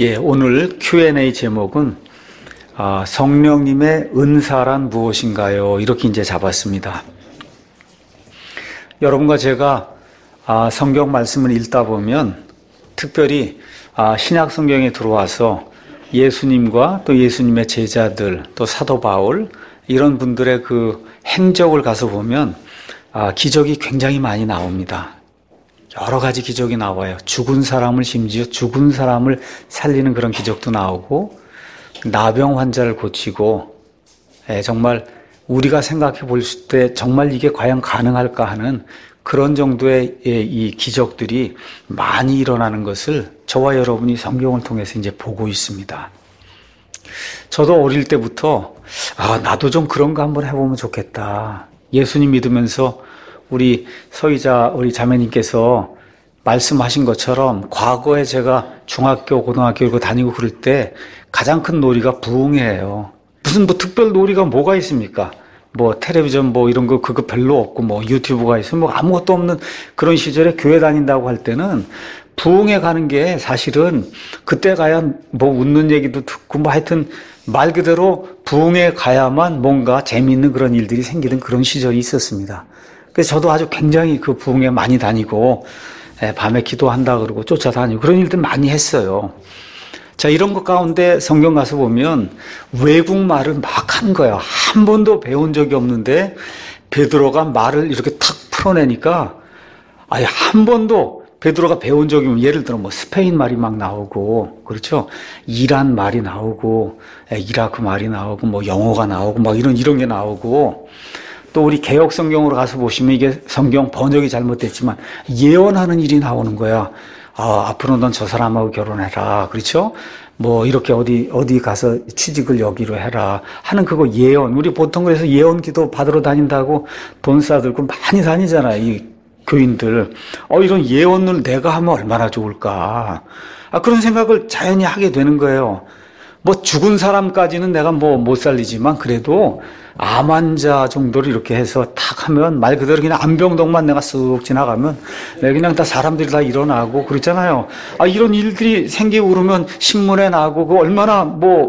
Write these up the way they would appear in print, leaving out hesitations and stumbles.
예, 오늘 Q&A 제목은 성령님의 은사란 무엇인가요? 이렇게 이제 잡았습니다. 여러분과 제가 성경 말씀을 읽다 보면 특별히 신약 성경에 들어와서 예수님과 또 예수님의 제자들, 또 사도 바울 이런 분들의 그 행적을 가서 보면 기적이 굉장히 많이 나옵니다. 여러 가지 기적이 나와요. 죽은 사람을 심지어 죽은 사람을 살리는 그런 기적도 나오고 나병 환자를 고치고 정말 우리가 생각해 볼 때 정말 이게 과연 가능할까 하는 그런 정도의 이 기적들이 많이 일어나는 것을 저와 여러분이 성경을 통해서 이제 보고 있습니다. 저도 어릴 때부터 나도 좀 그런 거 한번 해보면 좋겠다. 예수님 믿으면서 우리 우리 자매님께서 말씀하신 것처럼 과거에 제가 중학교, 고등학교 이거 다니고 그럴 때 가장 큰 놀이가 부흥회예요. 무슨 특별 놀이가 뭐가 있습니까? 텔레비전 이런 거 그거 별로 없고 유튜브가 있으면 아무것도 없는 그런 시절에 교회 다닌다고 할 때는 부흥회 가는 게 사실은 그때 가야 웃는 얘기도 듣고 하여튼 말 그대로 부흥회 가야만 뭔가 재미있는 그런 일들이 생기는 그런 시절이 있었습니다. 그래서 저도 아주 굉장히 그 부흥회 많이 다니고 밤에 기도한다 그러고 쫓아다니고 그런 일들 많이 했어요. 자, 이런 것 가운데 성경 가서 보면 외국말을 막 한 거야. 한 번도 배운 적이 없는데 베드로가 말을 이렇게 탁 풀어내니까 아예 한 번도 베드로가 배운 적이 없는, 예를 들어 스페인 말이 막 나오고, 그렇죠? 이란 말이 나오고, 이라크 말이 나오고, 영어가 나오고, 이런 게 나오고, 또 우리 개역 성경으로 가서 보시면 이게 성경 번역이 잘못됐지만 예언하는 일이 나오는 거야. 앞으로 넌 저 사람하고 결혼해라. 그렇죠? 이렇게 어디 가서 취직을 여기로 해라 하는 그거 예언. 우리 보통 그래서 예언 기도 받으러 다닌다고 돈 싸들고 많이 다니잖아요. 이 교인들. 이런 예언을 내가 하면 얼마나 좋을까. 그런 생각을 자연히 하게 되는 거예요. 죽은 사람까지는 내가 못 살리지만 그래도 암 환자 정도로 이렇게 해서 탁 하면 말 그대로 그냥 암병동만 내가 쓱 지나가면 그냥 다 사람들이 다 일어나고 그렇잖아요. 이런 일들이 생기고 그러면 신문에 나고 그거 얼마나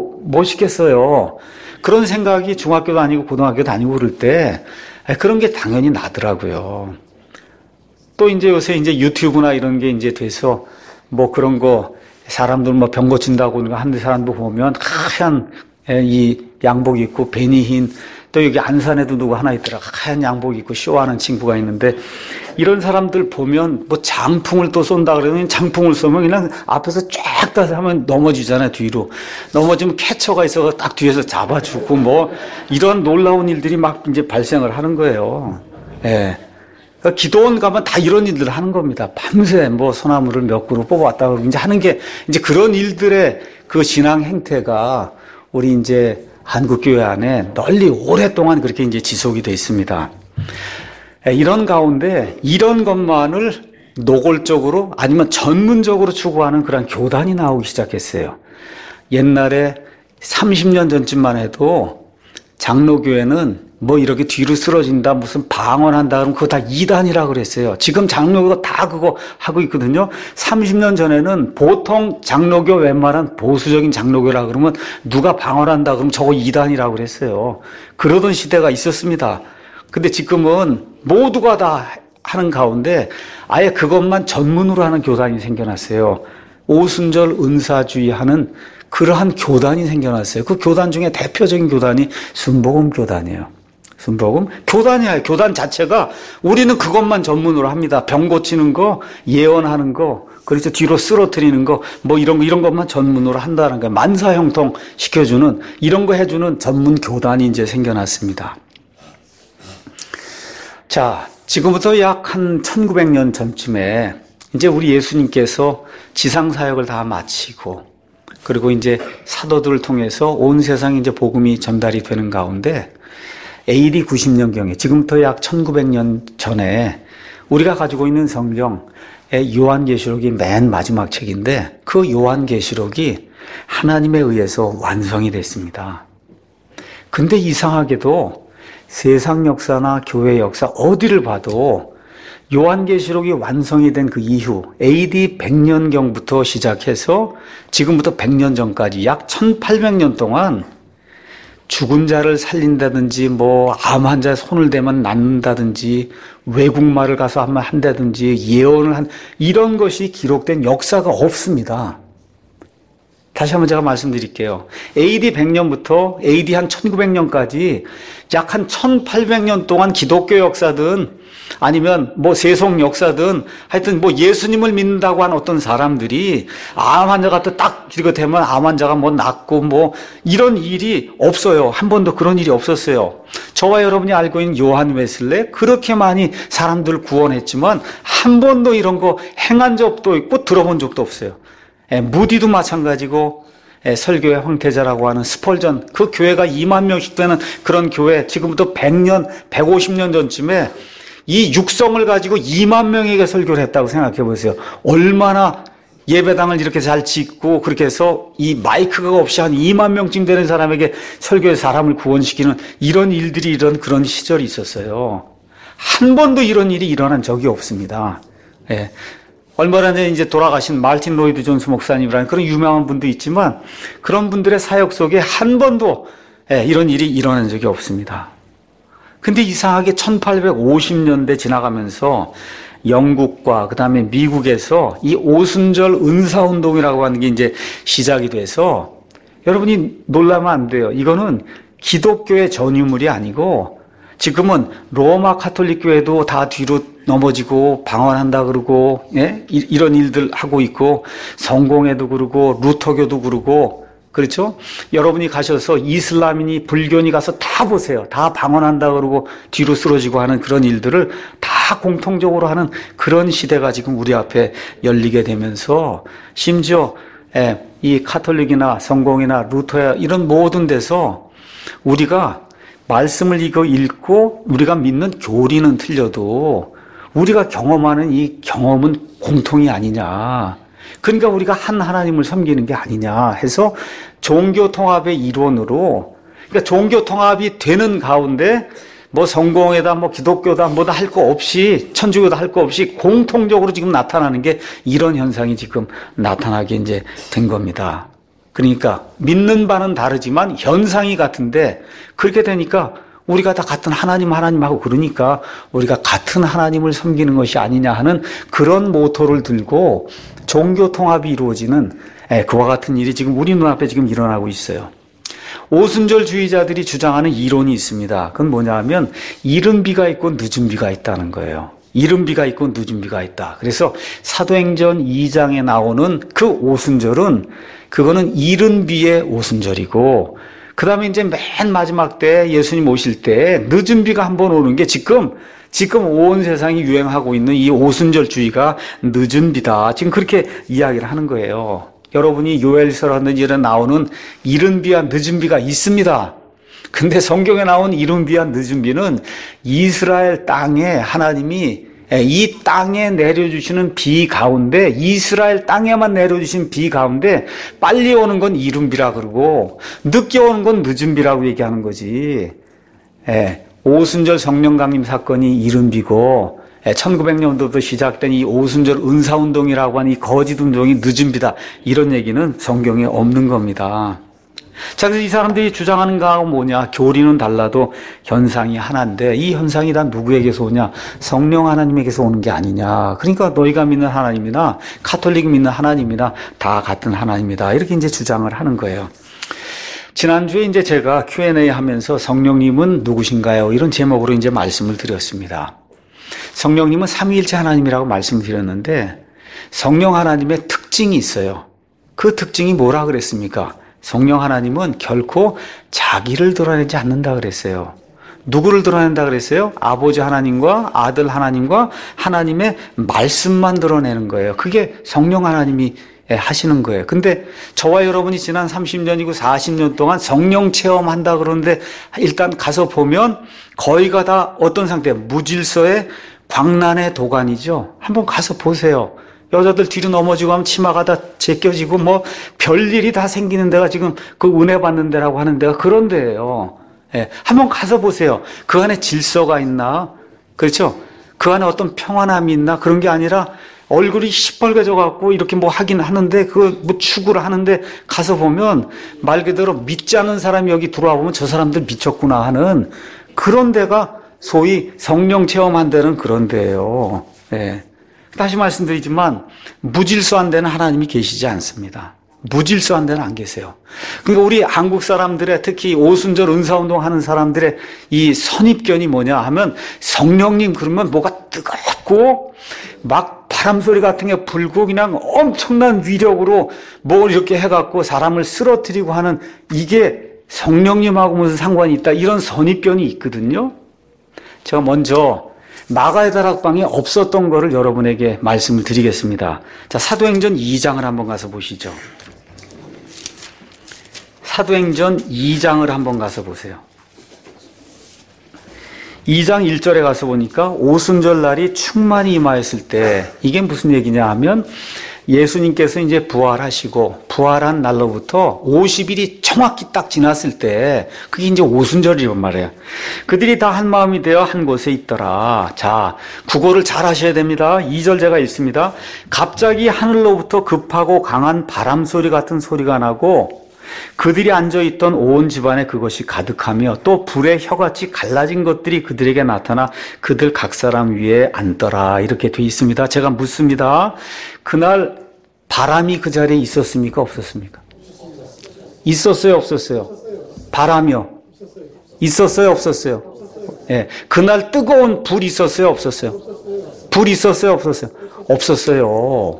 멋있겠어요. 그런 생각이 중학교 다니고 고등학교 다니고 그럴 때 그런 게 당연히 나더라고요. 또 이제 요새 유튜브나 이런 게 이제 돼서 그런 거 사람들 병 고친다고 하는 사람도 보면 하얀 이 양복 입고 베니 흰, 또 여기 안산에도 누구 하나 있더라. 하얀 양복 입고 쇼하는 친구가 있는데 이런 사람들 보면 장풍을 또 쏜다 그러면 장풍을 쏘면 그냥 앞에서 쫙 다 하면 넘어지잖아요. 뒤로 넘어지면 캐쳐가 있어서 딱 뒤에서 잡아주고 이런 놀라운 일들이 막 이제 발생을 하는 거예요. 예. 기도원 가면 다 이런 일들을 하는 겁니다. 밤새 소나무를 몇 그루 뽑아왔다 그러고 이제 하는 게 이제 그런 일들의 그 신앙 행태가 우리 이제 한국교회 안에 널리 오랫동안 그렇게 이제 지속이 되어 있습니다. 이런 가운데 이런 것만을 노골적으로 아니면 전문적으로 추구하는 그런 교단이 나오기 시작했어요. 옛날에 30년 전쯤만 해도 장로교회는 이렇게 뒤로 쓰러진다, 무슨 방언한다, 그러면 그거 다 이단이라 그랬어요. 지금 장로교가 다 그거 하고 있거든요. 30년 전에는 보통 장로교 웬만한 보수적인 장로교라 그러면 누가 방언한다 그러면 저거 이단이라 그랬어요. 그러던 시대가 있었습니다. 근데 지금은 모두가 다 하는 가운데 아예 그것만 전문으로 하는 교단이 생겨났어요. 오순절 은사주의 하는 그러한 교단이 생겨났어요. 그 교단 중에 대표적인 교단이 순복음 교단이에요. 순복음 교단이에요. 교단 자체가 우리는 그것만 전문으로 합니다. 병 고치는 거, 예언하는 거, 그래서 뒤로 쓰러뜨리는 거, 이런 것만 전문으로 한다는 거예요. 만사형통 시켜주는 이런 거 해주는 전문 교단이 이제 생겨났습니다. 자, 지금부터 약 한 1900년 전쯤에 이제 우리 예수님께서 지상 사역을 다 마치고 그리고 이제 사도들을 통해서 온 세상에 이제 복음이 전달이 되는 가운데 AD 90년경에 지금부터 약 1900년 전에 우리가 가지고 있는 성경의 요한계시록이 맨 마지막 책인데 그 요한계시록이 하나님에 의해서 완성이 됐습니다. 근데 이상하게도 세상 역사나 교회 역사 어디를 봐도 요한계시록이 완성이 된 그 이후 AD 100년경부터 시작해서 지금부터 100년 전까지 약 1800년 동안 죽은 자를 살린다든지 암 환자에 손을 대면 낫는다든지 외국말을 가서 한다든지 예언을 한 이런 것이 기록된 역사가 없습니다. 다시 한번 제가 말씀드릴게요. AD 100년부터 AD 한 1900년까지 약 한 1800년 동안 기독교 역사든 아니면 세속 역사든 하여튼 예수님을 믿는다고 한 어떤 사람들이 암 환자가 또 딱 이렇게 되면 암 환자가 낫고 이런 일이 없어요. 한 번도 그런 일이 없었어요. 저와 여러분이 알고 있는 요한 웨슬레 그렇게 많이 사람들 구원했지만 한 번도 이런 거 행한 적도 있고 들어본 적도 없어요. 무디도 마찬가지고 설교의 황태자라고 하는 스펄전 그 교회가 2만 명씩 되는 그런 교회 지금부터 100년, 150년 전쯤에 이 육성을 가지고 2만 명에게 설교를 했다고 생각해 보세요. 얼마나 예배당을 이렇게 잘 짓고 그렇게 해서 이 마이크가 없이 한 2만 명쯤 되는 사람에게 설교의 사람을 구원시키는 이런 일들이 이런 그런 시절이 있었어요. 한 번도 이런 일이 일어난 적이 없습니다. 예. 얼마 전에 이제 돌아가신 말틴 로이드 존스 목사님이라는 그런 유명한 분도 있지만 그런 분들의 사역 속에 한 번도 이런 일이 일어난 적이 없습니다. 근데 이상하게 1850년대 지나가면서 영국과 그다음에 미국에서 이 오순절 은사운동이라고 하는 게 이제 시작이 돼서 여러분이 놀라면 안 돼요. 이거는 기독교의 전유물이 아니고 지금은 로마 가톨릭 교회도 다 뒤로 넘어지고 방언한다 그러고 이런 일들 하고 있고 성공회도 그러고 루터교도 그러고 그렇죠? 여러분이 가셔서 이슬람이니 불교니 가서 다 보세요. 다 방언한다 그러고 뒤로 쓰러지고 하는 그런 일들을 다 공통적으로 하는 그런 시대가 지금 우리 앞에 열리게 되면서 심지어 이 가톨릭이나 성공이나 루터야 이런 모든 데서 우리가 말씀을 읽고 우리가 믿는 교리는 틀려도 우리가 경험하는 이 경험은 공통이 아니냐. 그러니까 우리가 한 하나님을 섬기는 게 아니냐 해서 종교 통합의 일원으로 그러니까 종교 통합이 되는 가운데 성공회다 기독교다 뭐다 할 거 없이 천주교다 할 거 없이 공통적으로 지금 나타나는 게 이런 현상이 지금 나타나게 이제 된 겁니다. 그러니까 믿는 바는 다르지만 현상이 같은데 그렇게 되니까 우리가 다 같은 하나님하고 그러니까 우리가 같은 하나님을 섬기는 것이 아니냐 하는 그런 모토를 들고 종교 통합이 이루어지는 그와 같은 일이 지금 우리 눈앞에 지금 일어나고 있어요. 오순절주의자들이 주장하는 이론이 있습니다. 그건 뭐냐 하면 이른 비가 있고 늦은 비가 있다는 거예요. 이른 비가 있고 늦은 비가 있다. 그래서 사도행전 2장에 나오는 그 오순절은 그거는 이른 비의 오순절이고 그 다음에 이제 맨 마지막 때 예수님 오실 때 늦은 비가 한번 오는 게 지금 온 세상이 유행하고 있는 이 오순절주의가 늦은 비다. 지금 그렇게 이야기를 하는 거예요. 여러분이 요엘서라는 일에 나오는 이른 비와 늦은 비가 있습니다. 근데 성경에 나온 이른 비와 늦은 비는 이스라엘 땅에 하나님이 이 땅에 내려주시는 비 가운데 이스라엘 땅에만 내려주신 비 가운데 빨리 오는 건 이른 비라 그러고 늦게 오는 건 늦은 비라고 얘기하는 거지. 오순절 성령 강림 사건이 이른 비고 1900년도부터 시작된 이 오순절 은사운동이라고 하는 이 거짓 운동이 늦은 비다. 이런 얘기는 성경에 없는 겁니다. 자, 그래서 이 사람들이 주장하는 거하고 뭐냐? 교리는 달라도 현상이 하나인데 이 현상이 다 누구에게서 오냐? 성령 하나님에게서 오는 게 아니냐? 그러니까 너희가 믿는 하나님이나 가톨릭이 믿는 하나님이나 다 같은 하나님이다. 이렇게 이제 주장을 하는 거예요. 지난주에 이제 제가 Q&A 하면서 성령님은 누구신가요? 이런 제목으로 이제 말씀을 드렸습니다. 성령님은 삼위일체 하나님이라고 말씀드렸는데 성령 하나님의 특징이 있어요. 그 특징이 뭐라 그랬습니까? 성령 하나님은 결코 자기를 드러내지 않는다 그랬어요. 누구를 드러낸다 그랬어요? 아버지 하나님과 아들 하나님과 하나님의 말씀만 드러내는 거예요. 그게 성령 하나님이 하시는 거예요. 근데 저와 여러분이 지난 30년이고 40년 동안 성령 체험한다 그러는데 일단 가서 보면 거의가 다 어떤 상태? 무질서의 광란의 도가니죠. 한번 가서 보세요. 여자들 뒤로 넘어지고 하면 치마가 다 제껴지고 별일이 다 생기는 데가 지금 그 은혜 받는 데라고 하는 데가 그런 데예요. 한번 가서 보세요. 그 안에 질서가 있나? 그렇죠? 그 안에 어떤 평안함이 있나? 그런 게 아니라 얼굴이 시뻘개져 갖고 이렇게 뭐 하긴 하는데 그 뭐 추구를 하는데 가서 보면 말 그대로 믿지 않는 사람이 여기 들어와 보면 저 사람들 미쳤구나 하는 그런 데가 소위 성령 체험한 데는 그런 데예요. 예. 다시 말씀드리지만 무질서한 데는 하나님이 계시지 않습니다. 무질서한 데는 안 계세요. 그러니까 우리 한국 사람들의 특히 오순절 은사운동 하는 사람들의 이 선입견이 뭐냐 하면 성령님 그러면 뭐가 뜨겁고 막 바람소리 같은 게 불고 그냥 엄청난 위력으로 뭘 이렇게 해갖고 사람을 쓰러뜨리고 하는 이게 성령님하고 무슨 상관이 있다 이런 선입견이 있거든요. 제가 먼저 마가의 다락방에 없었던 거를 여러분에게 말씀을 드리겠습니다. 자, 사도행전 2장을 한번 가서 보시죠. 사도행전 2장을 한번 가서 보세요. 2장 1절에 가서 보니까 오순절 날이 충만히 임하였을 때 이게 무슨 얘기냐 하면 예수님께서 이제 부활하시고 부활한 날로부터 50일이 정확히 딱 지났을 때 그게 이제 오순절이란 말이에요. 그들이 다 한 마음이 되어 한 곳에 있더라. 자, 국어를 잘 하셔야 됩니다. 2절 제가 읽습니다. 갑자기 하늘로부터 급하고 강한 바람 소리 같은 소리가 나고 그들이 앉아있던 온 집안에 그것이 가득하며 또 불의 혀같이 갈라진 것들이 그들에게 나타나 그들 각 사람 위에 앉더라. 이렇게 돼 있습니다. 제가 묻습니다. 그날 바람이 그 자리에 있었습니까? 없었습니까? 있었어요? 없었어요? 바람이요? 있었어요? 없었어요? 예. 그날 뜨거운 불 있었어요? 없었어요? 불 있었어요? 없었어요? 없었어요.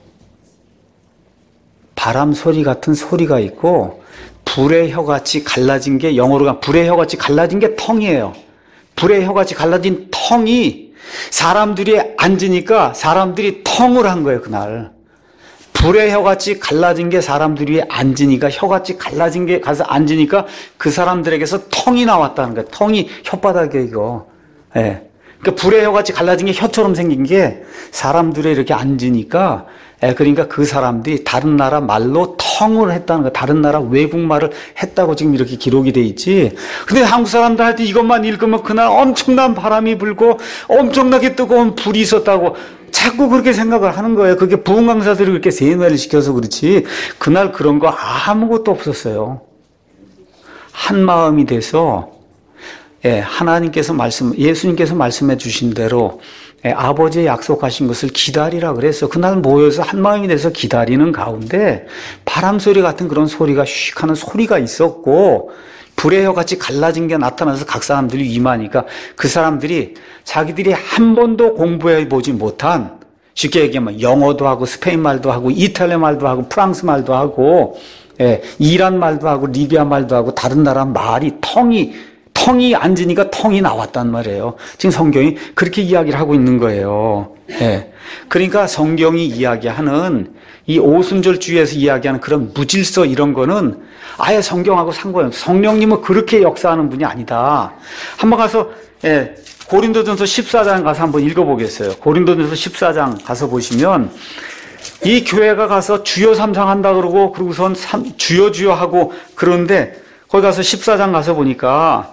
바람 소리 같은 소리가 있고 불의 혀같이 갈라진 게 영어로 불의 혀같이 갈라진 게 텅이에요. 불의 혀같이 갈라진 텅이 사람들이 앉으니까 사람들이 텅을 한 거예요. 그날 불의 혀같이 갈라진 게 사람들이 앉으니까 혀같이 갈라진 게 가서 앉으니까 그 사람들에게서 텅이 나왔다는 거예요. 텅이 혓바닥에 이거. 예. 그러니까 불의 혀같이 갈라진 게 혀처럼 생긴 게 사람들이 이렇게 앉으니까 그러니까 그 사람들이 다른 나라 말로 텅을 했다는 거, 다른 나라 외국말을 했다고 지금 이렇게 기록이 돼 있지. 근데 한국 사람들한테 이것만 읽으면 그날 엄청난 바람이 불고 엄청나게 뜨거운 불이 있었다고 자꾸 그렇게 생각을 하는 거예요. 그게 부흥 강사들이 그렇게 세뇌를 시켜서 그렇지. 그날 그런 거 아무것도 없었어요. 한 마음이 돼서 하나님께서 예수님께서 말씀해 주신 대로 아버지의 약속하신 것을 기다리라 그래서 그날 모여서 한 마음이 돼서 기다리는 가운데 바람소리 같은 그런 소리가 휙 하는 소리가 있었고 불의 혀같이 갈라진 게 나타나서 각 사람들이 임하니까 그 사람들이 자기들이 한 번도 공부해 보지 못한 쉽게 얘기하면 영어도 하고 스페인 말도 하고 이탈리아 말도 하고 프랑스 말도 하고 이란 말도 하고 리비아 말도 하고 다른 나라 말이 텅이 앉으니까 텅이 나왔단 말이에요. 지금 성경이 그렇게 이야기를 하고 있는 거예요. 그러니까 성경이 이야기하는 이 오순절주의에서 이야기하는 그런 무질서 이런 거는 아예 성경하고 상관없어요. 성령님은 그렇게 역사하는 분이 아니다. 한번 가서 고린도전서 14장 가서 한번 읽어보겠어요. 고린도전서 14장 가서 보시면 이 교회가 가서 주여 삼상한다 그러고 그러고선 주여 주여 하고 그러는데 거기 가서 14장 가서 보니까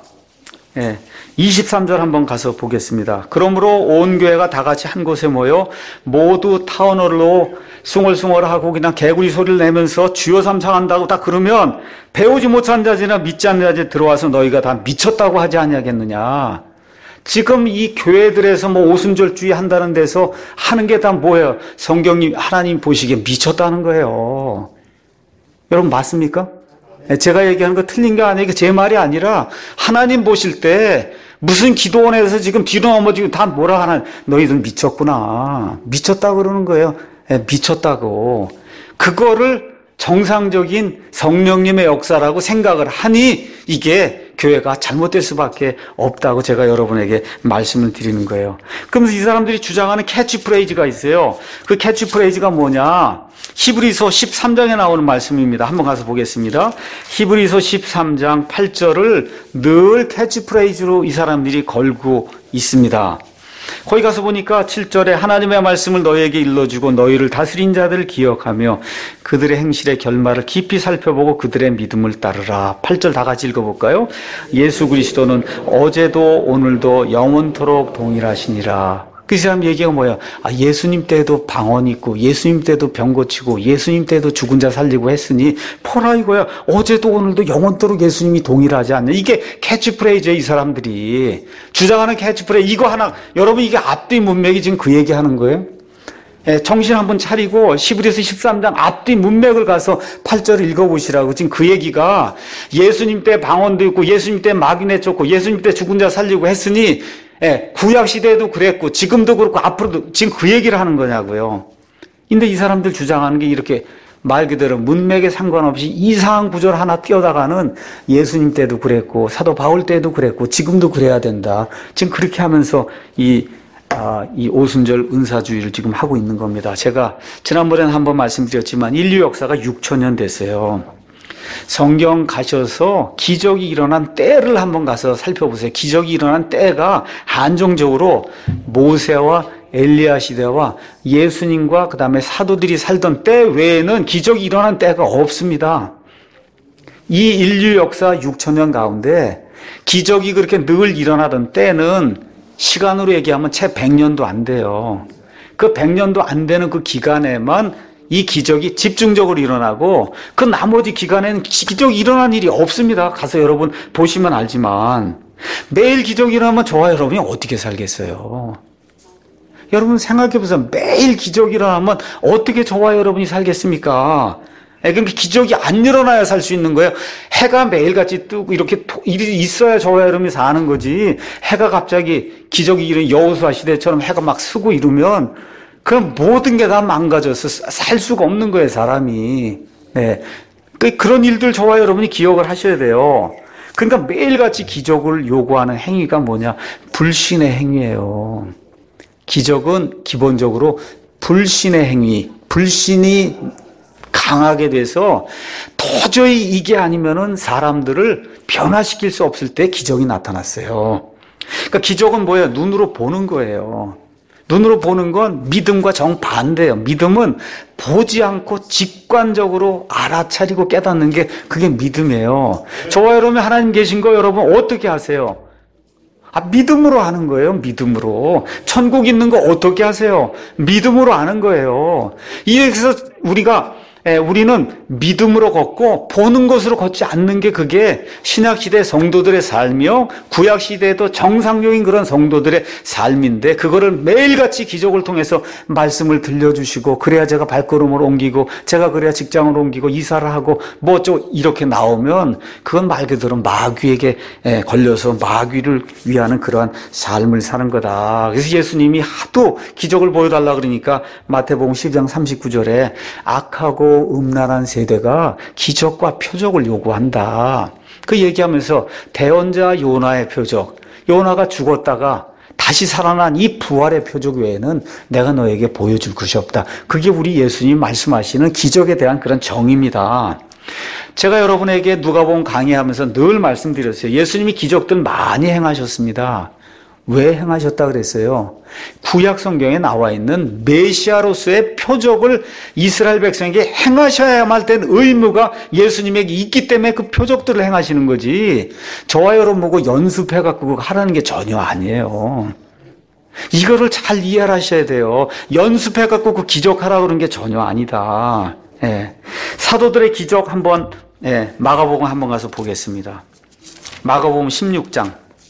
23절 한번 가서 보겠습니다. 그러므로 온 교회가 다 같이 한 곳에 모여 모두 타언어로 숭얼숭얼하고 그냥 개구리 소리를 내면서 주여 삼상한다고 다 그러면 배우지 못한 자들이나 믿지 않는 자들 들어와서 너희가 다 미쳤다고 하지 아니하겠느냐. 지금 이 교회들에서 뭐 오순절주의 한다는 데서 하는 게 다 뭐예요? 성경님 하나님 보시기에 미쳤다는 거예요. 여러분 맞습니까? 제가 얘기하는 거 틀린 게 아니에요. 제 말이 아니라 하나님 보실 때 무슨 기도원에서 지금 뒤로 넘어지고 다 뭐라 하나 너희들 미쳤구나. 미쳤다고 그러는 거예요. 미쳤다고. 그거를 정상적인 성령님의 역사라고 생각을 하니 이게 교회가 잘못될 수밖에 없다고 제가 여러분에게 말씀을 드리는 거예요. 그러면서 이 사람들이 주장하는 캐치프레이즈가 있어요. 그 캐치프레이즈가 뭐냐? 히브리서 13장에 나오는 말씀입니다. 한번 가서 보겠습니다. 히브리서 13장 8절을 늘 캐치프레이즈로 이 사람들이 걸고 있습니다. 거기 가서 보니까 7절에 하나님의 말씀을 너희에게 일러주고 너희를 다스린 자들을 기억하며 그들의 행실의 결말을 깊이 살펴보고 그들의 믿음을 따르라. 8절 다 같이 읽어볼까요? 예수 그리스도는 어제도 오늘도 영원토록 동일하시니라. 그 사람 얘기가 뭐야? 예수님 때도 방언 있고 예수님 때도 병 고치고 예수님 때도 죽은 자 살리고 했으니 포라 이거야. 어제도 오늘도 영원토록 예수님이 동일하지 않냐. 이게 캐치프레이즈예요. 이 사람들이 주장하는 캐치프레이즈. 이거 하나, 여러분 이게 앞뒤 문맥이 지금 그 얘기하는 거예요. 정신 한번 차리고 히브리서 13장 앞뒤 문맥을 가서 8절을 읽어보시라고. 지금 그 얘기가 예수님 때 방언도 있고 예수님 때 마귀네 쫓고 예수님 때 죽은 자 살리고 했으니 구약 시대에도 그랬고 지금도 그렇고 앞으로도 지금 그 얘기를 하는 거냐고요. 근데 이 사람들 주장하는 게 이렇게 말 그대로 문맥에 상관없이 이상한 구절 하나 띄어다가는 예수님 때도 그랬고 사도 바울 때도 그랬고 지금도 그래야 된다. 지금 그렇게 하면서 이 오순절 은사주의를 지금 하고 있는 겁니다. 제가 지난번에는 한번 말씀드렸지만 인류 역사가 6,000년 됐어요. 성경 가셔서 기적이 일어난 때를 한번 가서 살펴보세요. 기적이 일어난 때가 한정적으로 모세와 엘리야 시대와 예수님과 그 다음에 사도들이 살던 때 외에는 기적이 일어난 때가 없습니다. 이 인류 역사 6,000년 가운데 기적이 그렇게 늘 일어나던 때는 시간으로 얘기하면 채 100년도 안 돼요. 그 100년도 안 되는 그 기간에만 이 기적이 집중적으로 일어나고 그 나머지 기간에는 기적이 일어난 일이 없습니다. 가서 여러분 보시면 알지만 매일 기적이 일어나면 저와 여러분이 어떻게 살겠어요? 여러분 생각해보세요. 매일 기적이 일어나면 어떻게 저와 여러분이 살겠습니까? 그러니까 기적이 안 일어나야 살 수 있는 거예요. 해가 매일같이 뜨고 이렇게 일이 있어야 저와 여러분이 사는 거지. 해가 갑자기 기적이 일어나는 여호수아 시대처럼 해가 막 쓰고 이러면 그럼 모든 게 다 망가져서 살 수가 없는 거예요, 사람이. 네. 그런 일들 저와 여러분이 기억을 하셔야 돼요. 그러니까 매일같이 기적을 요구하는 행위가 뭐냐? 불신의 행위예요. 기적은 기본적으로 불신의 행위, 불신이 강하게 돼서 도저히 이게 아니면은 사람들을 변화시킬 수 없을 때 기적이 나타났어요. 그러니까 기적은 뭐예요? 눈으로 보는 거예요. 눈으로 보는 건 믿음과 정반대예요. 믿음은 보지 않고 직관적으로 알아차리고 깨닫는 게 그게 믿음이에요. 저와 여러분 하나님 계신 거 여러분 어떻게 하세요? 믿음으로 하는 거예요. 믿음으로. 천국 있는 거 어떻게 하세요? 믿음으로 하는 거예요. 이래서 우리는 믿음으로 걷고 보는 것으로 걷지 않는 게 그게 신약시대 성도들의 삶이요 구약시대에도 정상적인 그런 성도들의 삶인데 그거를 매일같이 기적을 통해서 말씀을 들려주시고 그래야 제가 발걸음을 옮기고 제가 그래야 직장을 옮기고 이사를 하고 뭐 이렇게 나오면 그건 말 그대로 마귀에게 걸려서 마귀를 위하는 그러한 삶을 사는 거다. 그래서 예수님이 하도 기적을 보여달라 그러니까 마태복음 12장 39절에 악하고 음란한 세대가 기적과 표적을 요구한다. 그 얘기하면서 대언자 요나의 표적, 요나가 죽었다가 다시 살아난 이 부활의 표적 외에는 내가 너에게 보여줄 것이 없다. 그게 우리 예수님 말씀하시는 기적에 대한 그런 정의입니다. 제가 여러분에게 누가복음 강의하면서 늘 말씀드렸어요. 예수님이 기적들 많이 행하셨습니다. 왜 행하셨다 그랬어요? 구약 성경에 나와 있는 메시아로서의 표적을 이스라엘 백성에게 행하셔야만 된 의무가 예수님에게 있기 때문에 그 표적들을 행하시는 거지. 저와 여러분 보고 연습해갖고 하라는 게 전혀 아니에요. 이거를 잘 이해하셔야 돼요. 연습해갖고 그 기적하라고 그런 게 전혀 아니다. 사도들의 기적 한번 마가복음 한번 가서 보겠습니다. 마가복음 16장.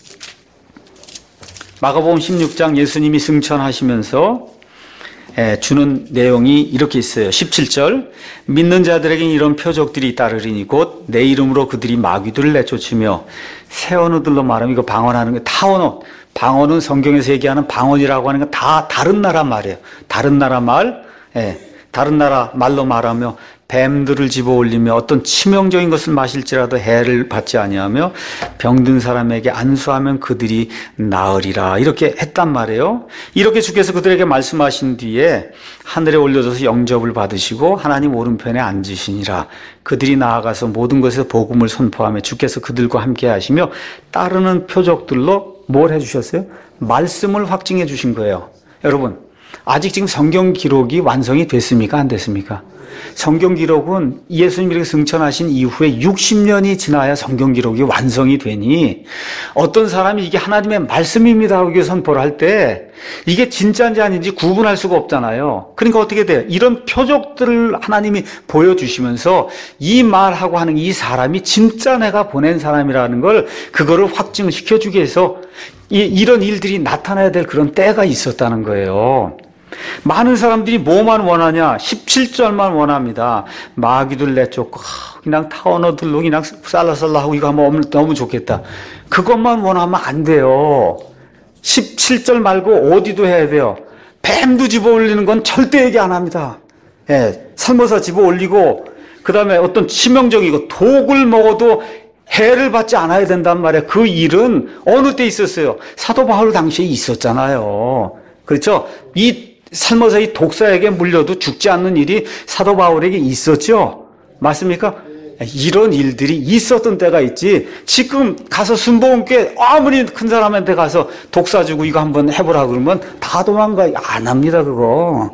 마가복음 16장 예수님이 승천하시면서 주는 내용이 이렇게 있어요. 17절 믿는 자들에게는 이런 표적들이 따르리니 곧 내 이름으로 그들이 마귀들을 내쫓으며 새 언어들로 말하면 이거 방언하는 게 타언어. 방언은 성경에서 얘기하는 방언이라고 하는 건 다 다른 나라 말이에요. 다른 나라 말, 다른 나라 말로 말하며 뱀들을 집어올리며 어떤 치명적인 것을 마실지라도 해를 받지 아니하며 병든 사람에게 안수하면 그들이 나으리라. 이렇게 했단 말이에요. 이렇게 주께서 그들에게 말씀하신 뒤에 하늘에 올려져서 영접을 받으시고 하나님 오른편에 앉으시니라. 그들이 나아가서 모든 것에서 복음을 선포하며 주께서 그들과 함께 하시며 따르는 표적들로 뭘 해주셨어요? 말씀을 확증해 주신 거예요. 여러분, 아직 지금 성경 기록이 완성이 됐습니까? 안 됐습니까? 성경 기록은 예수님이 이렇게 승천하신 이후에 60년이 지나야 성경 기록이 완성이 되니 어떤 사람이 이게 하나님의 말씀입니다 하고 선포를 할 때 이게 진짜인지 아닌지 구분할 수가 없잖아요. 그러니까 어떻게 돼요? 이런 표적들을 하나님이 보여주시면서 이 말하고 하는 이 사람이 진짜 내가 보낸 사람이라는 걸 그거를 확증시켜주기 위해서 이런 일들이 나타나야 될 그런 때가 있었다는 거예요. 많은 사람들이 뭐만 원하냐? 17절만 원합니다. 마귀들 내쫓고 그냥 타원어들로 그냥 살라살라하고 이거 하면 너무 좋겠다. 그것만 원하면 안 돼요. 17절 말고 어디도 해야 돼요. 뱀도 집어 올리는 건 절대 얘기 안 합니다. 예, 살모사 집어 올리고 그 다음에 어떤 치명적이고 독을 먹어도 해를 받지 않아야 된단 말이에요. 그 일은 어느 때 있었어요? 사도 바울 당시에 있었잖아요. 그렇죠? 이 살모사 이 독사에게 물려도 죽지 않는 일이 사도 바울에게 있었죠? 맞습니까? 이런 일들이 있었던 때가 있지. 지금 가서 순복음교회 아무리 큰 사람한테 가서 독사 주고 이거 한번 해보라 그러면 다 도망가. 안 합니다, 그거.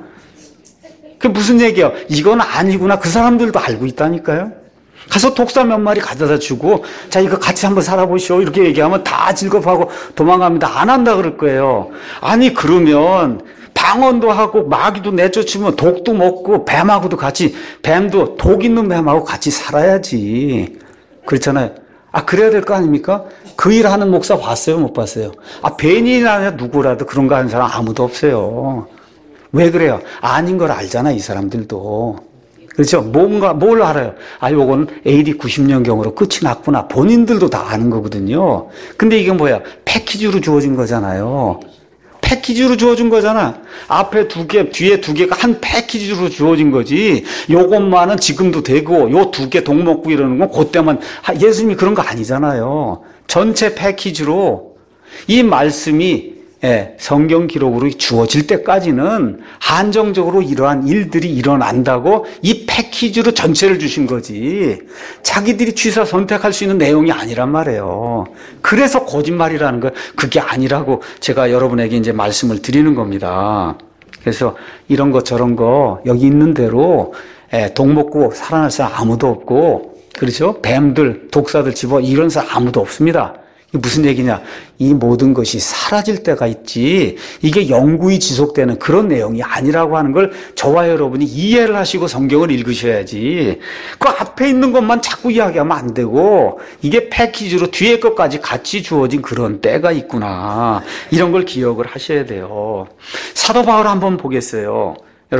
그게 무슨 얘기야? 이건 아니구나. 그 사람들도 알고 있다니까요. 가서 독사 몇 마리 가져다 주고 자 이거 같이 한번 살아보시오 이렇게 얘기하면 다 즐겁하고 도망갑니다. 안 한다 그럴 거예요. 아니 그러면 방언도 하고 마귀도 내쫓으면 독도 먹고 뱀하고도 같이 뱀도 독 있는 뱀하고 같이 살아야지. 그렇잖아요. 아 그래야 될 거 아닙니까? 그 일 하는 목사 봤어요? 못 봤어요? 아 벤이나 누구라도 그런 거 하는 사람 아무도 없어요. 왜 그래요? 아닌 걸 알잖아 이 사람들도. 그렇죠? 뭘 알아요? 아, 요거는 AD 90년경으로 끝이 났구나. 본인들도 다 아는 거거든요. 근데 이게 뭐야? 패키지로 주어진 거잖아요. 패키지로 주어진 거잖아. 앞에 2개, 뒤에 2개가 한 패키지로 주어진 거지. 요것만은 지금도 되고, 요 2개 독 먹고 이러는 건 그때만, 예수님이 그런 거 아니잖아요. 전체 패키지로 이 말씀이 성경 기록으로 주어질 때까지는 한정적으로 이러한 일들이 일어난다고 이 패키지로 전체를 주신 거지. 자기들이 취사 선택할 수 있는 내용이 아니란 말이에요. 그래서 거짓말이라는 거 그게 아니라고 제가 여러분에게 이제 말씀을 드리는 겁니다. 그래서 이런 거 저런 거 여기 있는 대로 독 먹고 살아날 사람 아무도 없고, 그렇죠? 뱀들, 독사들 집어 이런 사람 아무도 없습니다. 이게 무슨 얘기냐? 이 모든 것이 사라질 때가 있지 이게 영구히 지속되는 그런 내용이 아니라고 하는 걸 저와 여러분이 이해를 하시고 성경을 읽으셔야지. 그 앞에 있는 것만 자꾸 이야기하면 안 되고 이게 패키지로 뒤에 것까지 같이 주어진 그런 때가 있구나. 이런 걸 기억을 하셔야 돼요. 사도 바울 한번 보겠어요.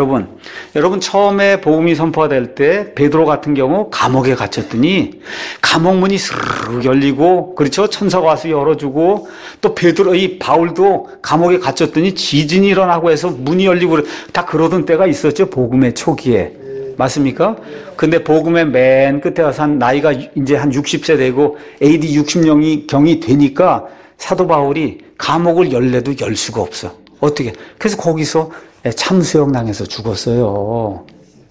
여러분 처음에 복음이 선포가 될 때 베드로 같은 경우 감옥에 갇혔더니 감옥 문이 스르륵 열리고, 그렇죠? 천사가 와서 열어주고, 또 이 바울도 감옥에 갇혔더니 지진이 일어나고 해서 문이 열리고 다 그러던 때가 있었죠. 복음의 초기에. 맞습니까? 근데 복음의 맨 끝에 가서 나이가 이제 한 60세 되고 AD 60년이 경이 되니까 사도 바울이 감옥을 열래도 열 수가 없어. 어떻게? 그래서 거기서 참수형 당해서 죽었어요.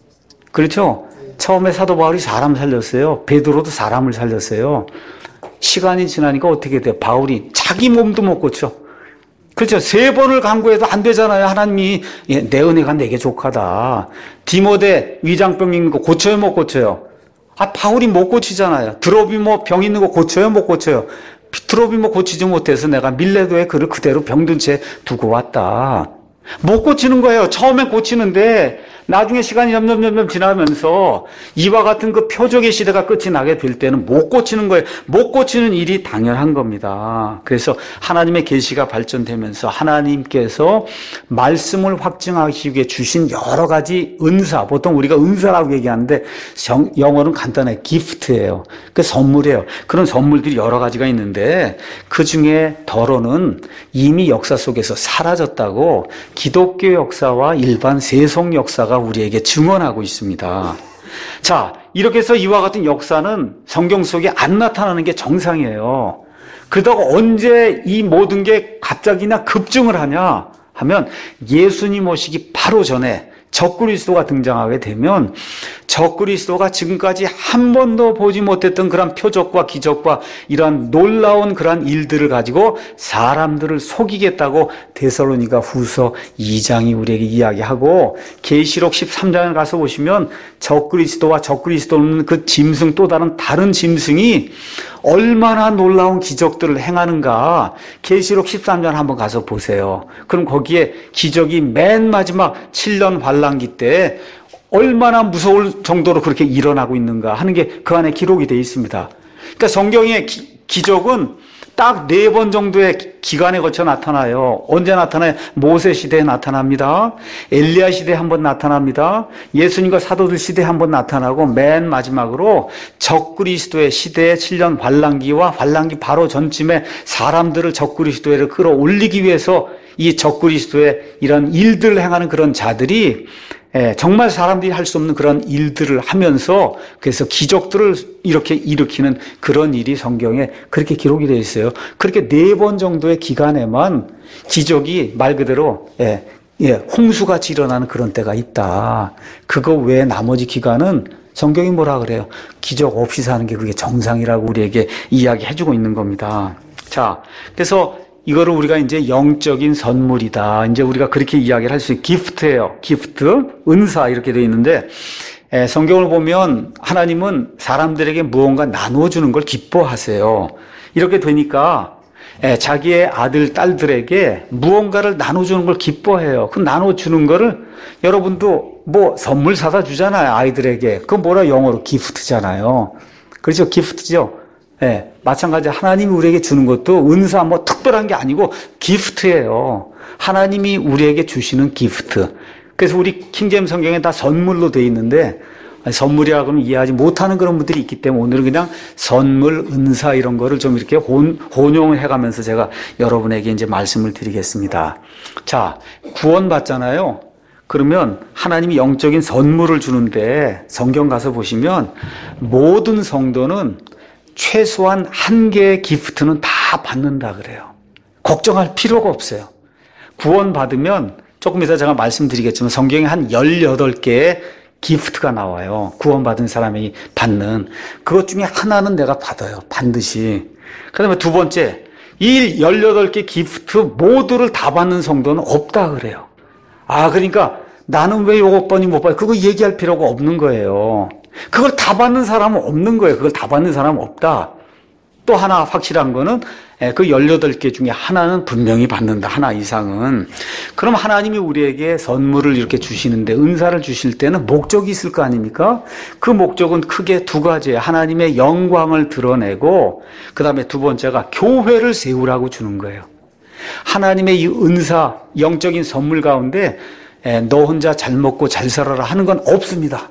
그렇죠? 처음에 사도 바울이 사람 살렸어요. 베드로도 사람을 살렸어요. 시간이 지나니까 어떻게 돼요? 바울이 자기 몸도 못 고쳐. 그렇죠? 3번을 간구해도 안 되잖아요. 하나님이 내 은혜가 내게 족하다. 디모데 위장병 있는 거 고쳐요? 못 고쳐요? 아, 바울이 못 고치잖아요. 드로비모 병 있는 거 고쳐요? 못 고쳐요? 드로비모 고치지 못해서 내가 밀레도에 그를 그대로 병든 채 두고 왔다. 못 고치는 거예요. 처음엔 고치는데 나중에 시간이 점점 지나면서 이와 같은 그 표적의 시대가 끝이 나게 될 때는 못 고치는 거예요. 못 고치는 일이 당연한 겁니다. 그래서 하나님의 계시가 발전되면서 하나님께서 말씀을 확증하시기 위해 주신 여러 가지 은사, 보통 우리가 은사라고 얘기하는데 영어는 간단하게 기프트예요. 그 선물이에요. 그런 선물들이 여러 가지가 있는데 그 중에 더러는 이미 역사 속에서 사라졌다고 기독교 역사와 일반 세속 역사가 우리에게 증언하고 있습니다. 자, 이렇게 해서 이와 같은 역사는 성경 속에 안 나타나는 게 정상이에요. 그러다가 언제 이 모든 게 갑자기나 급증을 하냐 하면 예수님 오시기 바로 전에 적그리스도가 등장하게 되면 적그리스도가 지금까지 한 번도 보지 못했던 그런 표적과 기적과 이러한 놀라운 그런 일들을 가지고 사람들을 속이겠다고 데살로니가 후서 2장이 우리에게 이야기하고, 계시록 13장에 가서 보시면 적그리스도와 적그리스도는 그 짐승, 또 다른 짐승이 얼마나 놀라운 기적들을 행하는가, 계시록 13장 한번 가서 보세요. 그럼 거기에 기적이 맨 마지막 7년 환란기 때 얼마나 무서울 정도로 그렇게 일어나고 있는가 하는 게 그 안에 기록이 되어 있습니다. 그러니까 성경의 기적은 딱 4번 정도의 기간에 거쳐 나타나요. 언제 나타나요? 모세 시대에 나타납니다. 엘리야 시대에 한번 나타납니다. 예수님과 사도들 시대에 한번 나타나고, 맨 마지막으로 적그리스도의 시대의 7년 환란기와 환란기 바로 전쯤에 사람들을 적그리스도에 끌어올리기 위해서 이 적그리스도의 이런 일들을 행하는 그런 자들이 정말 사람들이 할 수 없는 그런 일들을 하면서, 그래서 기적들을 이렇게 일으키는 그런 일이 성경에 그렇게 기록이 되어 있어요. 그렇게 4번 정도의 기간에만 기적이 말 그대로 홍수같이 일어나는 그런 때가 있다. 그거 외에 나머지 기간은 성경이 뭐라 그래요? 기적 없이 사는 게 그게 정상이라고 우리에게 이야기해주고 있는 겁니다. 자, 그래서 이거를 우리가 이제 영적인 선물이다. 이제 우리가 그렇게 이야기를 할 수 있어요. 기프트예요. 기프트, 은사 이렇게 되어 있는데, 성경을 보면 하나님은 사람들에게 무언가 나누어주는 걸 기뻐하세요. 이렇게 되니까 자기의 아들, 딸들에게 무언가를 나눠주는 걸 기뻐해요. 그 나눠주는 거를 여러분도 뭐 선물 사다 주잖아요. 아이들에게. 그건 뭐라 영어로 기프트잖아요. 그렇죠? 기프트죠. 마찬가지 하나님이 우리에게 주는 것도 은사 뭐 특별한 게 아니고 기프트예요. 하나님이 우리에게 주시는 기프트. 그래서 우리 킹제임 성경에 다 선물로 되어 있는데, 선물이라고 하면 이해하지 못하는 그런 분들이 있기 때문에 오늘은 그냥 선물, 은사 이런 거를 좀 이렇게 혼용을 해가면서 제가 여러분에게 이제 말씀을 드리겠습니다. 자, 구원받잖아요. 그러면 하나님이 영적인 선물을 주는데, 성경 가서 보시면 모든 성도는 최소한 한 개의 기프트는 다 받는다 그래요. 걱정할 필요가 없어요. 구원받으면 조금 이따 제가 말씀드리겠지만 성경에 한 18개의 기프트가 나와요. 구원받은 사람이 받는. 그것 중에 하나는 내가 받아요. 반드시. 그 다음에 두 번째, 이 18개 기프트 모두를 다 받는 성도는 없다 그래요. 그러니까 나는 왜 요것 번이 못 받아요? 그거 얘기할 필요가 없는 거예요. 그걸 다 받는 사람은 없는 거예요. 그걸 다 받는 사람은 없다. 또 하나 확실한 거는 그 18개 중에 하나는 분명히 받는다. 하나 이상은. 그럼 하나님이 우리에게 선물을 이렇게 주시는데, 은사를 주실 때는 목적이 있을 거 아닙니까? 그 목적은 크게 두 가지예요. 하나님의 영광을 드러내고, 그 다음에 두 번째가 교회를 세우라고 주는 거예요. 하나님의 이 은사, 영적인 선물 가운데 너 혼자 잘 먹고 잘 살아라 하는 건 없습니다.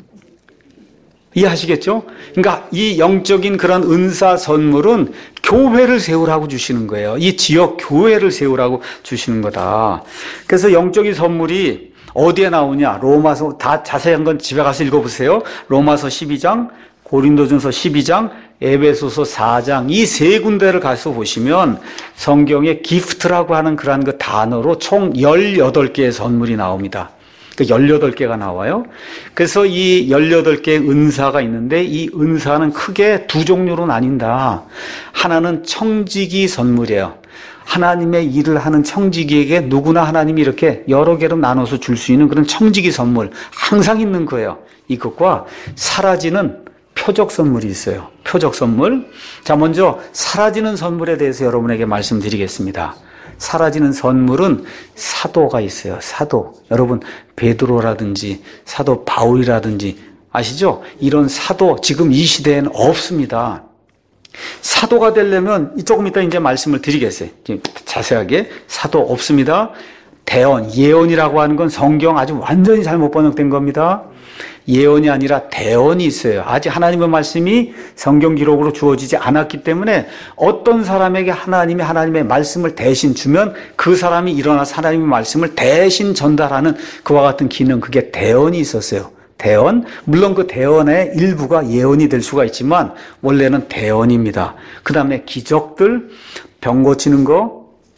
이해하시겠죠? 그러니까 이 영적인 그런 은사 선물은 교회를 세우라고 주시는 거예요. 이 지역 교회를 세우라고 주시는 거다. 그래서 영적인 선물이 어디에 나오냐? 로마서, 다 자세한 건 집에 가서 읽어보세요. 로마서 12장, 고린도전서 12장, 에베소서 4장, 이 세 군데를 가서 보시면 성경에 기프트라고 하는 그러한 그 단어로 총 18개의 선물이 나옵니다. 18개가 나와요. 그래서 이 18개의 은사가 있는데, 이 은사는 크게 두 종류로 나뉜다. 하나는 청지기 선물이에요. 하나님의 일을 하는 청지기에게 누구나 하나님이 이렇게 여러 개로 나눠서 줄 수 있는 그런 청지기 선물, 항상 있는 거예요. 이것과 사라지는 표적 선물이 있어요. 표적 선물. 자, 먼저 사라지는 선물에 대해서 여러분에게 말씀드리겠습니다. 사라지는 선물은 사도가 있어요. 사도. 여러분, 베드로라든지 사도 바울이라든지 아시죠? 이런 사도 지금 이 시대에는 없습니다. 사도가 되려면 조금 이따 이제 말씀을 드리겠어요. 자세하게. 사도 없습니다. 대언, 예언이라고 하는 건 성경 아주 완전히 잘못 번역된 겁니다. 예언이 아니라 대언이 있어요. 아직 하나님의 말씀이 성경 기록으로 주어지지 않았기 때문에 어떤 사람에게 하나님이 하나님의 말씀을 대신 주면 그 사람이 일어나서 하나님의 말씀을 대신 전달하는 그와 같은 기능, 그게 대언이 있었어요. 대언, 물론 그 대언의 일부가 예언이 될 수가 있지만 원래는 대언입니다. 그 다음에 기적들, 병 고치는 거,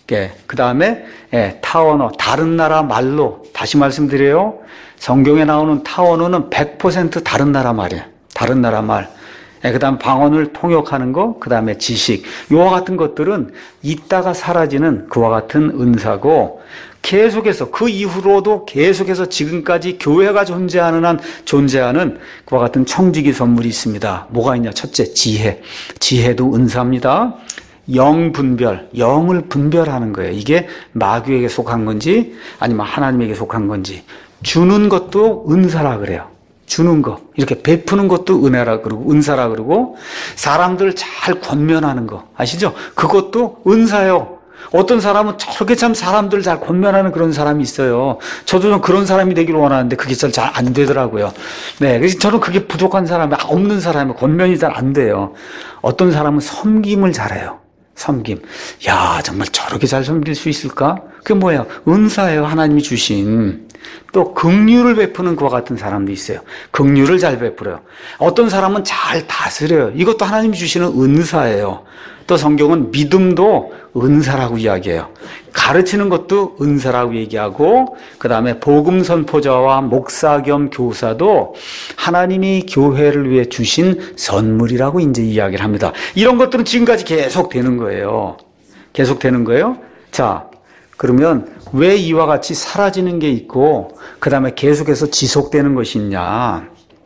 그 다음에 타언어, 다른 나라 말로. 다시 말씀드려요. 성경에 나오는 타언어는 100% 다른 나라 말이에요. 다른 나라 말. 그 다음 방언을 통역하는 거, 그 다음에 지식. 이와 같은 것들은 있다가 사라지는 그와 같은 은사고, 계속해서 그 이후로도 계속해서 지금까지 교회가 존재하는 한 존재하는 그와 같은 청지기 선물이 있습니다. 뭐가 있냐? 첫째, 지혜. 지혜도 은사입니다. 영 분별, 영을 분별하는 거예요. 이게 마귀에게 속한 건지 아니면 하나님에게 속한 건지. 주는 것도 은사라 그래요. 주는 거, 이렇게 베푸는 것도 은혜라 그러고 은사라 그러고, 사람들 잘 권면하는 거 아시죠? 그것도 은사요. 어떤 사람은 저렇게 참 사람들 잘 권면하는 그런 사람이 있어요. 저도 좀 그런 사람이 되기를 원하는데 그게 잘 안 되더라고요. 네, 그래서 저는 그게 부족한 사람이, 없는 사람이 권면이 잘 안 돼요. 어떤 사람은 섬김을 잘해요. 섬김. 야, 정말 저렇게 잘 섬길 수 있을까? 그게 뭐예요? 은사예요. 하나님이 주신. 또 긍휼을 베푸는 그와 같은 사람도 있어요. 긍휼을 잘 베풀어요. 어떤 사람은 잘 다스려요. 이것도 하나님이 주시는 은사예요. 또 성경은 믿음도 은사라고 이야기해요. 가르치는 것도 은사라고 얘기하고, 그 다음에 복음 선포자와 목사 겸 교사도 하나님이 교회를 위해 주신 선물이라고 이제 이야기를 합니다. 이런 것들은 지금까지 계속 되는 거예요. 계속 되는 거예요. 자, 그러면 왜 이와 같이 사라지는 게 있고 그 다음에 계속해서 지속되는 것이 있냐?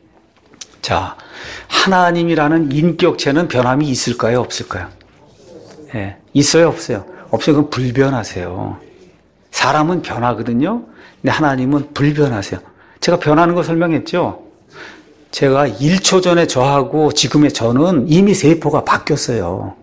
자, 하나님이라는 인격체는 변함이 있을까요? 없을까요? 예, 있어요? 없어요? 없어요. 그럼 불변하세요. 사람은 변하거든요. 근데 하나님은 불변하세요. 제가 변하는 거 설명했죠? 제가 1초 전에 저하고 지금의 저는 이미 세포가 바뀌었어요.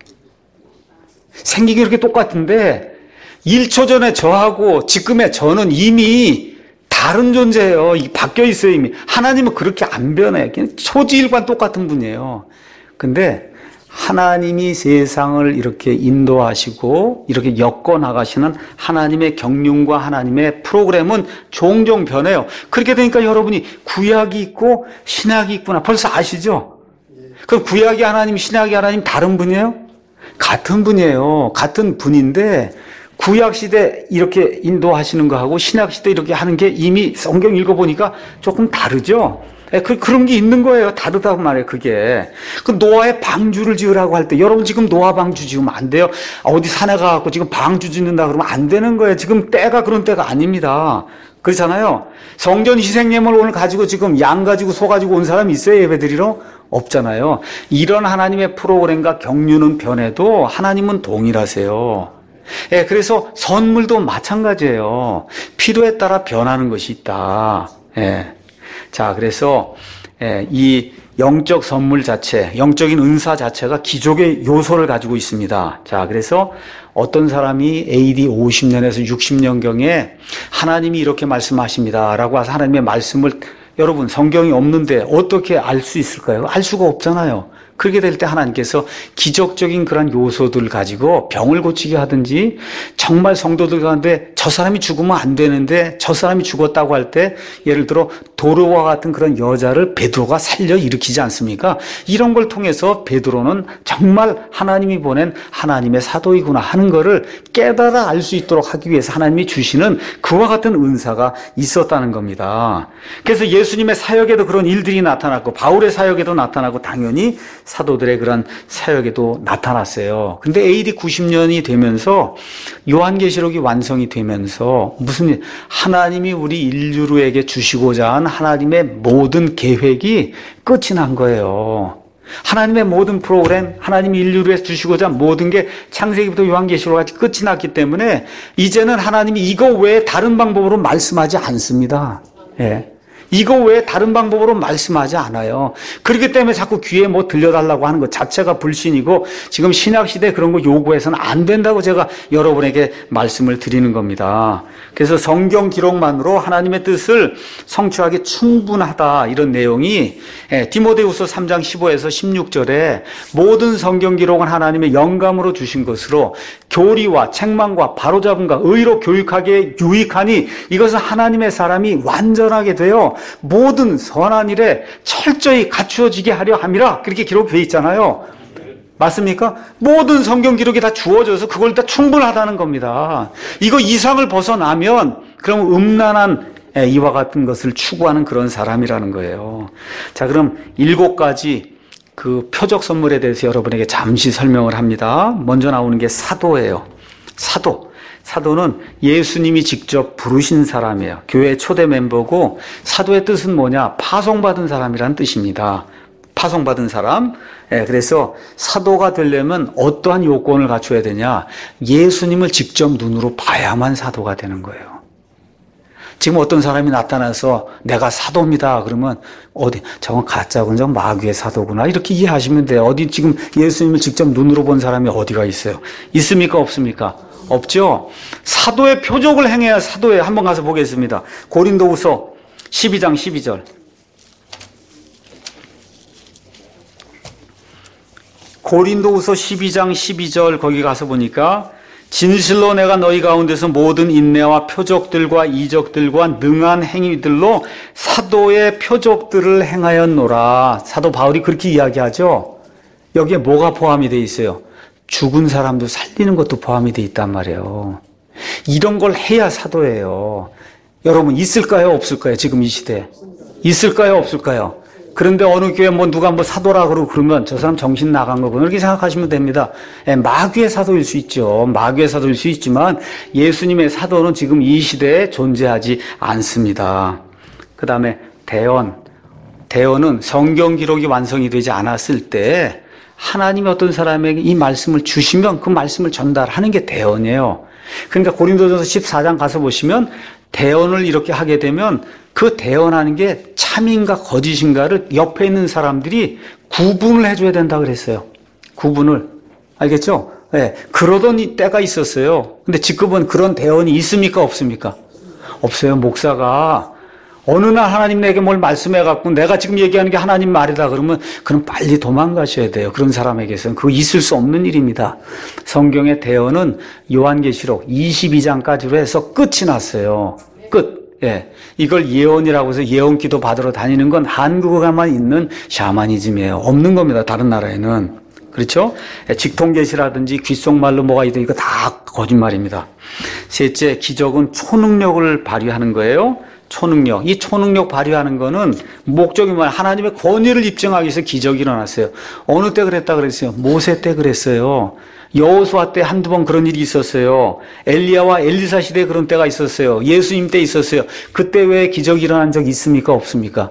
생긴 게 그렇게 똑같은데 1초 전에 저하고 지금의 저는 이미 다른 존재예요. 바뀌어 있어요, 이미. 하나님은 그렇게 안 변해요. 그냥 초지일관 똑같은 분이에요. 근데 하나님이 세상을 이렇게 인도하시고 이렇게 엮어 나가시는 하나님의 경륜과 하나님의 프로그램은 종종 변해요. 그렇게 되니까 여러분이 구약이 있고 신약이 있구나. 벌써 아시죠? 그럼 구약이 하나님, 신약이 하나님 다른 분이에요? 같은 분이에요. 같은 분인데 구약 시대 이렇게 인도하시는 거하고 신약 시대 이렇게 하는 게 이미 성경 읽어보니까 조금 다르죠? 그런 게 있는 거예요. 다르다고 말해요, 그게. 그 노아의 방주를 지으라고 할 때, 여러분 지금 노아 방주 지으면 안 돼요. 어디 산에 가갖고 지금 방주 짓는다 그러면 안 되는 거예요. 지금 때가 그런 때가 아닙니다. 그렇잖아요. 성전 희생예물 오늘 가지고 지금 양 가지고 소 가지고 온 사람이 있어요, 예배드리러? 없잖아요. 이런 하나님의 프로그램과 경륜은 변해도 하나님은 동일하세요. 예, 그래서 선물도 마찬가지예요. 필요에 따라 변하는 것이 있다. 예. 자, 그래서 이 영적 선물 자체, 영적인 은사 자체가 기족의 요소를 가지고 있습니다. 자, 그래서 어떤 사람이 AD 50년에서 60년경에 하나님이 이렇게 말씀하십니다라고 해서 하나님의 말씀을, 여러분 성경이 없는데 어떻게 알 수 있을까요? 알 수가 없잖아요. 그렇게 될 때 하나님께서 기적적인 그런 요소들을 가지고 병을 고치게 하든지, 정말 성도들 가운데 저 사람이 죽으면 안 되는데 저 사람이 죽었다고 할 때, 예를 들어 도로와 같은 그런 여자를 베드로가 살려 일으키지 않습니까? 이런 걸 통해서 베드로는 정말 하나님이 보낸 하나님의 사도이구나 하는 거를 깨달아 알 수 있도록 하기 위해서 하나님이 주시는 그와 같은 은사가 있었다는 겁니다. 그래서 예수님의 사역에도 그런 일들이 나타났고 바울의 사역에도 나타나고 당연히 사도들의 그런 사역에도 나타났어요. 근데 AD 90년이 되면서 요한계시록이 완성이 되면서 무슨 일, 하나님이 우리 인류에게 주시고자 한 하나님의 모든 계획이 끝이 난 거예요. 하나님의 모든 프로그램, 하나님이 인류를 위해서 주시고자 한 모든 게 창세기부터 요한계시록 같이 끝이 났기 때문에 이제는 하나님이 이거 외에 다른 방법으로 말씀하지 않습니다. 예. 이거 외에 다른 방법으로 말씀하지 않아요. 그렇기 때문에 자꾸 귀에 뭐 들려달라고 하는 것 자체가 불신이고, 지금 신약시대에 그런 거 요구해서는 안 된다고 제가 여러분에게 말씀을 드리는 겁니다. 그래서 성경 기록만으로 하나님의 뜻을 성취하기 충분하다, 이런 내용이 디모데후서 3장 15에서 16절에 모든 성경 기록은 하나님의 영감으로 주신 것으로 교리와 책망과 바로잡음과 의로 교육하기에 유익하니 이것은 하나님의 사람이 완전하게 되어 모든 선한 일에 철저히 갖추어지게 하려 함이라, 그렇게 기록되어 있잖아요. 맞습니까? 모든 성경 기록이 다 주어져서 그걸 다 충분하다는 겁니다. 이거 이상을 벗어나면 그럼 음란한 이와 같은 것을 추구하는 그런 사람이라는 거예요. 자, 그럼 7가지 그 표적 선물에 대해서 여러분에게 잠시 설명을 합니다. 먼저 나오는 게 사도예요. 사도는 예수님이 직접 부르신 사람이에요. 교회 초대 멤버고, 사도의 뜻은 뭐냐? 파송받은 사람이라는 뜻입니다. 파송받은 사람. 그래서 사도가 되려면 어떠한 요건을 갖춰야 되냐? 예수님을 직접 눈으로 봐야만 사도가 되는 거예요. 지금 어떤 사람이 나타나서 내가 사도입니다. 그러면 저건 가짜군, 저건 마귀의 사도구나. 이렇게 이해하시면 돼요. 어디 지금 예수님을 직접 눈으로 본 사람이 어디가 있어요? 있습니까? 없습니까? 없죠? 사도의 표적을 행해야 사도에 한번 가서 보겠습니다. 고린도후서 12장 12절. 고린도후서 12장 12절 거기 가서 보니까 진실로 내가 너희 가운데서 모든 인내와 표적들과 이적들과 능한 행위들로 사도의 표적들을 행하였노라. 사도 바울이 그렇게 이야기하죠. 여기에 뭐가 포함이 되어 있어요? 죽은 사람도 살리는 것도 포함이 되어 있단 말이에요. 이런 걸 해야 사도예요. 여러분 있을까요? 없을까요? 지금 이 시대에. 있을까요? 없을까요? 그런데 어느 교회 누가 사도라 그러고 그러면 저 사람 정신 나간 거구나 이렇게 생각하시면 됩니다. 마귀의 사도일 수 있죠. 마귀의 사도일 수 있지만 예수님의 사도는 지금 이 시대에 존재하지 않습니다. 그 다음에 대언은 성경 기록이 완성이 되지 않았을 때 하나님이 어떤 사람에게 이 말씀을 주시면 그 말씀을 전달하는 게 대언이에요. 그러니까 고린도전서 14장 가서 보시면 대언을 이렇게 하게 되면 그 대언하는 게 참인가 거짓인가를 옆에 있는 사람들이 구분을 해줘야 된다 그랬어요. 구분을. 알겠죠? 네. 그러던 때가 있었어요. 근데 지금은 그런 대언이 있습니까? 없습니까? 없어요. 목사가 어느 날 하나님 내게 뭘 말씀해갖고 내가 지금 얘기하는 게 하나님 말이다 그러면 그럼 빨리 도망가셔야 돼요. 그런 사람에게서는. 그거 있을 수 없는 일입니다. 성경의 대언은 요한계시록 22장까지로 해서 끝이 났어요. 끝. 예. 이걸 예언이라고 해서 예언 기도 받으러 다니는 건 한국에만 있는 샤머니즘이에요. 없는 겁니다. 다른 나라에는. 그렇죠? 직통계시라든지 귓속말로 뭐가 있든 이거 다 거짓말입니다. 셋째, 기적은 초능력을 발휘하는 거예요. 초능력. 이 초능력 발휘하는 거는 목적이 뭐야? 하나님의 권위를 입증하기 위해서 기적이 일어났어요. 어느 때 그랬다 그랬어요? 모세 때 그랬어요. 여호수아 때 한두 번 그런 일이 있었어요. 엘리야와 엘리사 시대에 그런 때가 있었어요. 예수님 때 있었어요. 그때 왜 기적이 일어난 적 있습니까? 없습니까?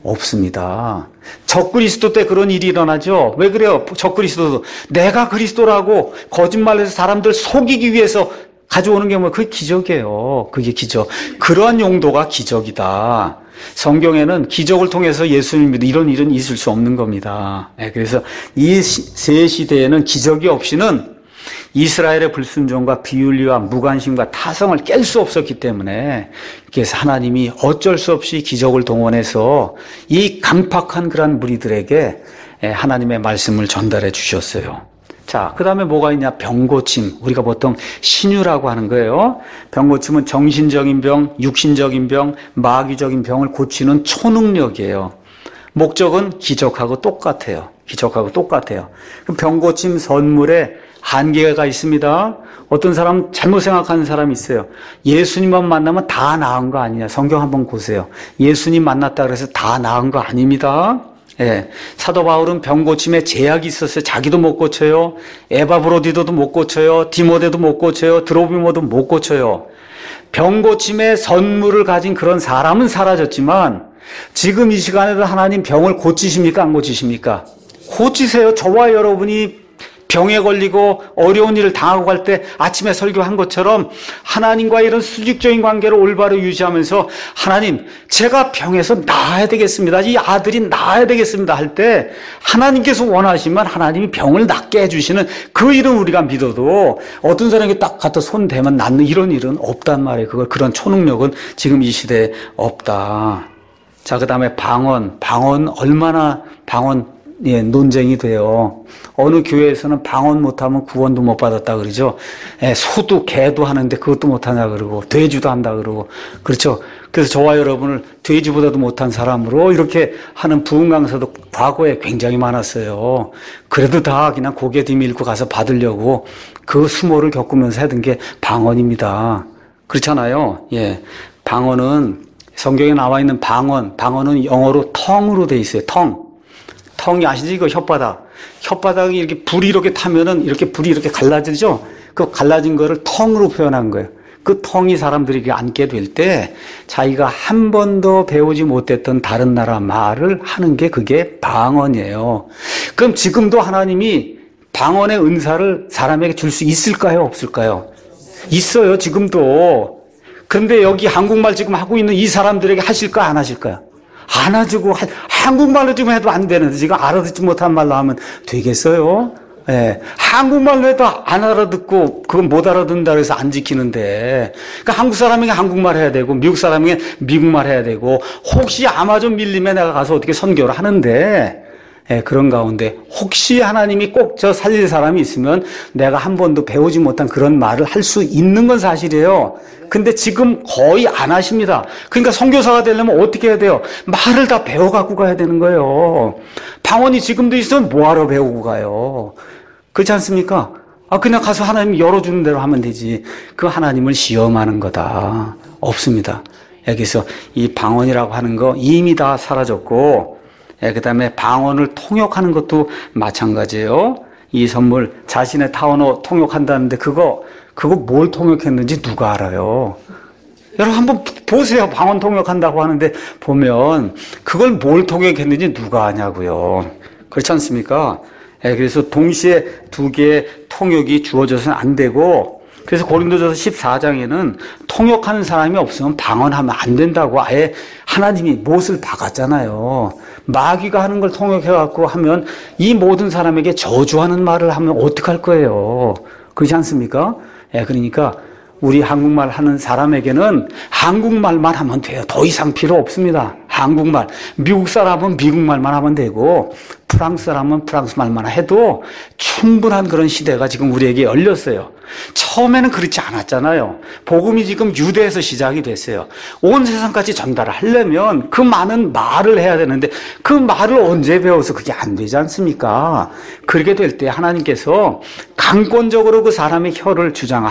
없습니다. 적그리스도 때 그런 일이 일어나죠. 왜 그래요? 적그리스도도 내가 그리스도라고 거짓말해서 사람들 속이기 위해서 가져오는 게 그게 기적이에요. 그게 기적. 그러한 용도가 기적이다. 성경에는 기적을 통해서 예수님 믿는 이런 일은 있을 수 없는 겁니다. 그래서 이 세 시대에는 기적이 없이는 이스라엘의 불순종과 비윤리와 무관심과 타성을 깰 수 없었기 때문에 그래서 하나님이 어쩔 수 없이 기적을 동원해서 이 강팍한 그런 무리들에게 하나님의 말씀을 전달해 주셨어요. 자, 그 다음에 뭐가 있냐? 병고침. 우리가 보통 신유라고 하는 거예요. 병고침은 정신적인 병, 육신적인 병, 마귀적인 병을 고치는 초능력이에요. 목적은 기적하고 똑같아요. 기적하고 똑같아요. 병고침 선물에 한계가 있습니다. 어떤 사람 잘못 생각하는 사람이 있어요. 예수님만 만나면 다 나은 거 아니냐. 성경 한번 보세요. 예수님 만났다 그래서 다 나은 거 아닙니다. 예. 사도 바울은 병고침에 제약이 있었어요. 자기도 못 고쳐요. 에바브로디도도 못 고쳐요. 디모데도 못 고쳐요. 드로비모도 못 고쳐요. 병고침의 선물을 가진 그런 사람은 사라졌지만 지금 이 시간에도 하나님 병을 고치십니까? 안 고치십니까? 고치세요. 저와 여러분이 병에 걸리고 어려운 일을 당하고 갈 때 아침에 설교한 것처럼 하나님과 이런 수직적인 관계를 올바로 유지하면서 하나님 제가 병에서 나아야 되겠습니다. 이 아들이 나아야 되겠습니다 할 때 하나님께서 원하시면 하나님이 병을 낫게 해주시는 그 일은 우리가 믿어도 어떤 사람에게 딱 갖다 손 대면 낫는 이런 일은 없단 말이에요. 그런 초능력은 지금 이 시대에 없다. 자, 그 다음에 방언 얼마나 논쟁이 돼요. 어느 교회에서는 방언 못하면 구원도 못 받았다 그러죠. 소도 개도 하는데 그것도 못하냐 그러고 돼지도 한다 그러고 그렇죠. 그래서 저와 여러분을 돼지보다도 못한 사람으로 이렇게 하는 부흥 강사도 과거에 굉장히 많았어요. 그래도 다 그냥 고개 뒤밀고 가서 받으려고 그 수모를 겪으면서 하던 게 방언입니다. 그렇잖아요. 예. 방언은 성경에 나와 있는 방언은 영어로 tongue로 돼 있어요. tongue 아시죠? 이거 혓바닥이 이렇게 불이 이렇게 타면은 이렇게 불이 이렇게 갈라지죠? 그 갈라진 거를 tongue로 표현한 거예요. 그 tongue이 사람들에게 앉게 될 때 자기가 한 번도 배우지 못했던 다른 나라 말을 하는 게 그게 방언이에요. 그럼 지금도 하나님이 방언의 은사를 사람에게 줄 수 있을까요? 없을까요? 있어요. 지금도. 그런데 여기 한국말 지금 하고 있는 이 사람들에게 하실까 안 하실까요? 안 하시고 한국말로 지금 해도 안 되는데 지금 알아듣지 못한 말로 하면 되겠어요? 예. 한국말로 해도 안 알아듣고 그건 못 알아듣는다 그래서 안 지키는데 그러니까 한국 사람에게 한국말 해야 되고 미국 사람에게 미국말 해야 되고 혹시 아마존 밀림에 내가 가서 어떻게 선교를 하는데 예, 그런 가운데 혹시 하나님이 꼭 저 살릴 사람이 있으면 내가 한 번도 배우지 못한 그런 말을 할 수 있는 건 사실이에요. 근데 지금 거의 안 하십니다. 그러니까 선교사가 되려면 어떻게 해야 돼요? 말을 다 배워갖고 가야 되는 거예요. 방언이 지금도 있으면 뭐하러 배우고 가요? 그렇지 않습니까? 그냥 가서 하나님 열어주는 대로 하면 되지. 그 하나님을 시험하는 거다. 없습니다. 여기서 이 방언이라고 하는 거 이미 다 사라졌고 그 다음에 방언을 통역하는 것도 마찬가지예요. 이 선물 자신의 타원어 통역한다는데 그거 뭘 통역했는지 누가 알아요? 여러분 한번 보세요. 방언 통역한다고 하는데 보면 그걸 뭘 통역했는지 누가 아냐고요. 그렇지 않습니까? 그래서 동시에 두 개의 통역이 주어져서는 안 되고 그래서 고린도전서 14장에는 통역하는 사람이 없으면 방언하면 안 된다고 아예 하나님이 못을 박았잖아요. 마귀가 하는 걸 통역해갖고 하면 이 모든 사람에게 저주하는 말을 하면 어떡할 거예요. 그렇지 않습니까? 그러니까 우리 한국말 하는 사람에게는 한국말만 하면 돼요. 더 이상 필요 없습니다. 한국말. 미국 사람은 미국말만 하면 되고 프랑스 사람은 프랑스 말만 해도 충분한 그런 시대가 지금 우리에게 열렸어요. 처음에는 그렇지 않았잖아요. 복음이 지금 유대에서 시작이 됐어요. 온 세상까지 전달을 하려면 그 많은 말을 해야 되는데 그 말을 언제 배워서 그게 안 되지 않습니까? 그렇게 될 때 하나님께서 강권적으로 그 사람의 혀를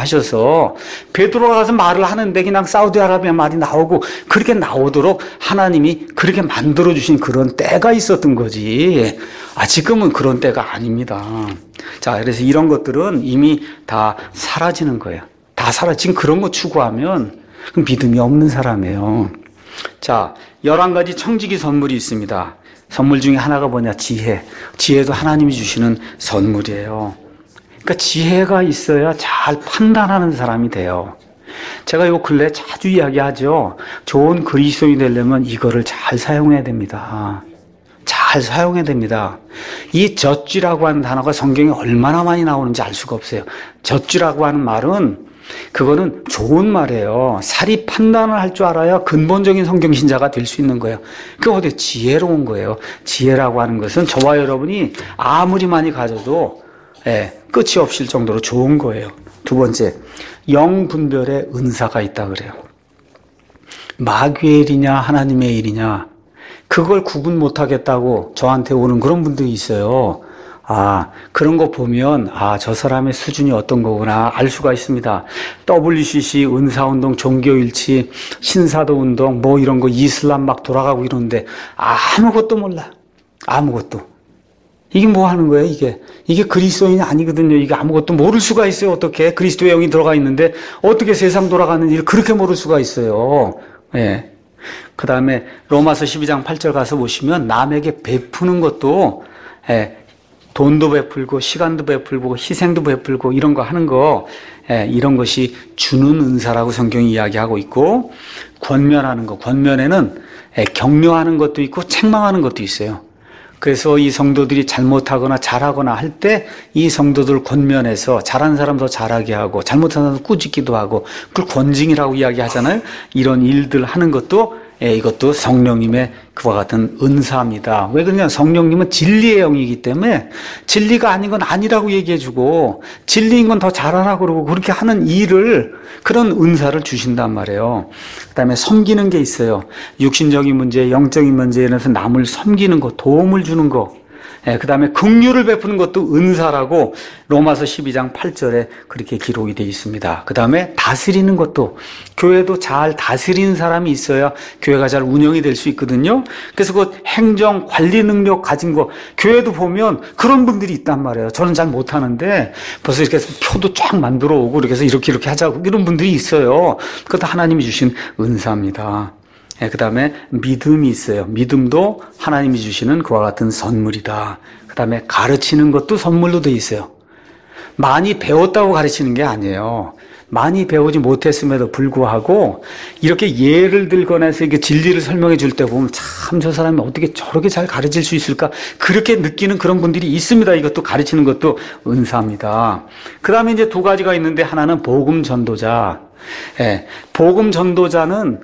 주장하셔서 베드로가 가서 말을 하는데 그냥 사우디아라비아 말이 나오고 그렇게 나오도록 하나님이 그렇게 만들어주신 그런 때가 있었던 거지. 지금은 그런 때가 아닙니다. 자, 그래서 이런 것들은 이미 다 사라지는 거예요. 지금 그런 거 추구하면 믿음이 없는 사람이에요. 자, 11가지 청지기 선물이 있습니다. 선물 중에 하나가 뭐냐? 지혜도 하나님이 주시는 선물이에요. 그러니까 지혜가 있어야 잘 판단하는 사람이 돼요. 제가 요 근래 자주 이야기하죠. 좋은 그리스도인이 되려면 이거를 잘 사용해야 됩니다. 잘 사용해야 됩니다. 이 젖쥐라고 하는 단어가 성경에 얼마나 많이 나오는지 알 수가 없어요. 젖쥐라고 하는 말은 그거는 좋은 말이에요. 사리 판단을 할 줄 알아야 근본적인 성경신자가 될 수 있는 거예요. 그게 어디 지혜로운 거예요. 지혜라고 하는 것은 저와 여러분이 아무리 많이 가져도 끝이 없을 정도로 좋은 거예요. 두 번째, 영분별의 은사가 있다 그래요. 마귀의 일이냐 하나님의 일이냐 그걸 구분 못하겠다고 저한테 오는 그런 분들이 있어요. 그런 거 보면 저 사람의 수준이 어떤 거구나 알 수가 있습니다. WCC, 은사운동, 종교일치, 신사도운동 뭐 이런 거 이슬람 막 돌아가고 이러는데 아무것도 몰라. 아무것도. 이게 뭐 하는 거예요, 이게? 이게 그리스도인이 아니거든요. 이게 아무것도 모를 수가 있어요. 어떻게? 그리스도의 영이 들어가 있는데 어떻게 세상 돌아가는 일을 그렇게 모를 수가 있어요. 그 다음에 로마서 12장 8절 가서 보시면 남에게 베푸는 것도 돈도 베풀고 시간도 베풀고 희생도 베풀고 이런 거 하는 거 이런 것이 주는 은사라고 성경이 이야기하고 있고 권면하는 거 권면에는 격려하는 것도 있고 책망하는 것도 있어요. 그래서 이 성도들이 잘못하거나 잘하거나 할 때 이 성도들 권면해서 잘한 사람 더 잘하게 하고 잘못한 사람 꾸짖기도 하고 그걸 권징이라고 이야기하잖아요. 이런 일들 하는 것도 이것도 성령님의 그와 같은 은사입니다. 왜 그러냐? 성령님은 진리의 영이기 때문에 진리가 아닌 건 아니라고 얘기해주고 진리인 건 더 잘하라 그러고 그렇게 하는 일을 그런 은사를 주신단 말이에요. 그 다음에 섬기는 게 있어요. 육신적인 문제, 영적인 문제에 대해서 남을 섬기는 거, 도움을 주는 거. 그 다음에 긍휼을 베푸는 것도 은사라고 로마서 12장 8절에 그렇게 기록이 되어 있습니다. 그 다음에 다스리는 것도, 교회도 잘 다스리는 사람이 있어야 교회가 잘 운영이 될 수 있거든요. 그래서 그 행정 관리 능력 가진 거, 교회도 보면 그런 분들이 있단 말이에요. 저는 잘 못하는데 벌써 이렇게 해서 표도 쫙 만들어 오고 이렇게 해서 이렇게 하자고 이런 분들이 있어요. 그것도 하나님이 주신 은사입니다. 그 다음에 믿음이 있어요. 믿음도 하나님이 주시는 그와 같은 선물이다. 그 다음에 가르치는 것도 선물로 돼 있어요. 많이 배웠다고 가르치는 게 아니에요. 많이 배우지 못했음에도 불구하고 이렇게 예를 들거나 해서 이렇게 진리를 설명해 줄 때 보면 참 저 사람이 어떻게 저렇게 잘 가르칠 수 있을까? 그렇게 느끼는 그런 분들이 있습니다. 이것도 가르치는 것도 은사입니다. 그 다음에 이제 두 가지가 있는데 하나는 복음 전도자. 복음 전도자는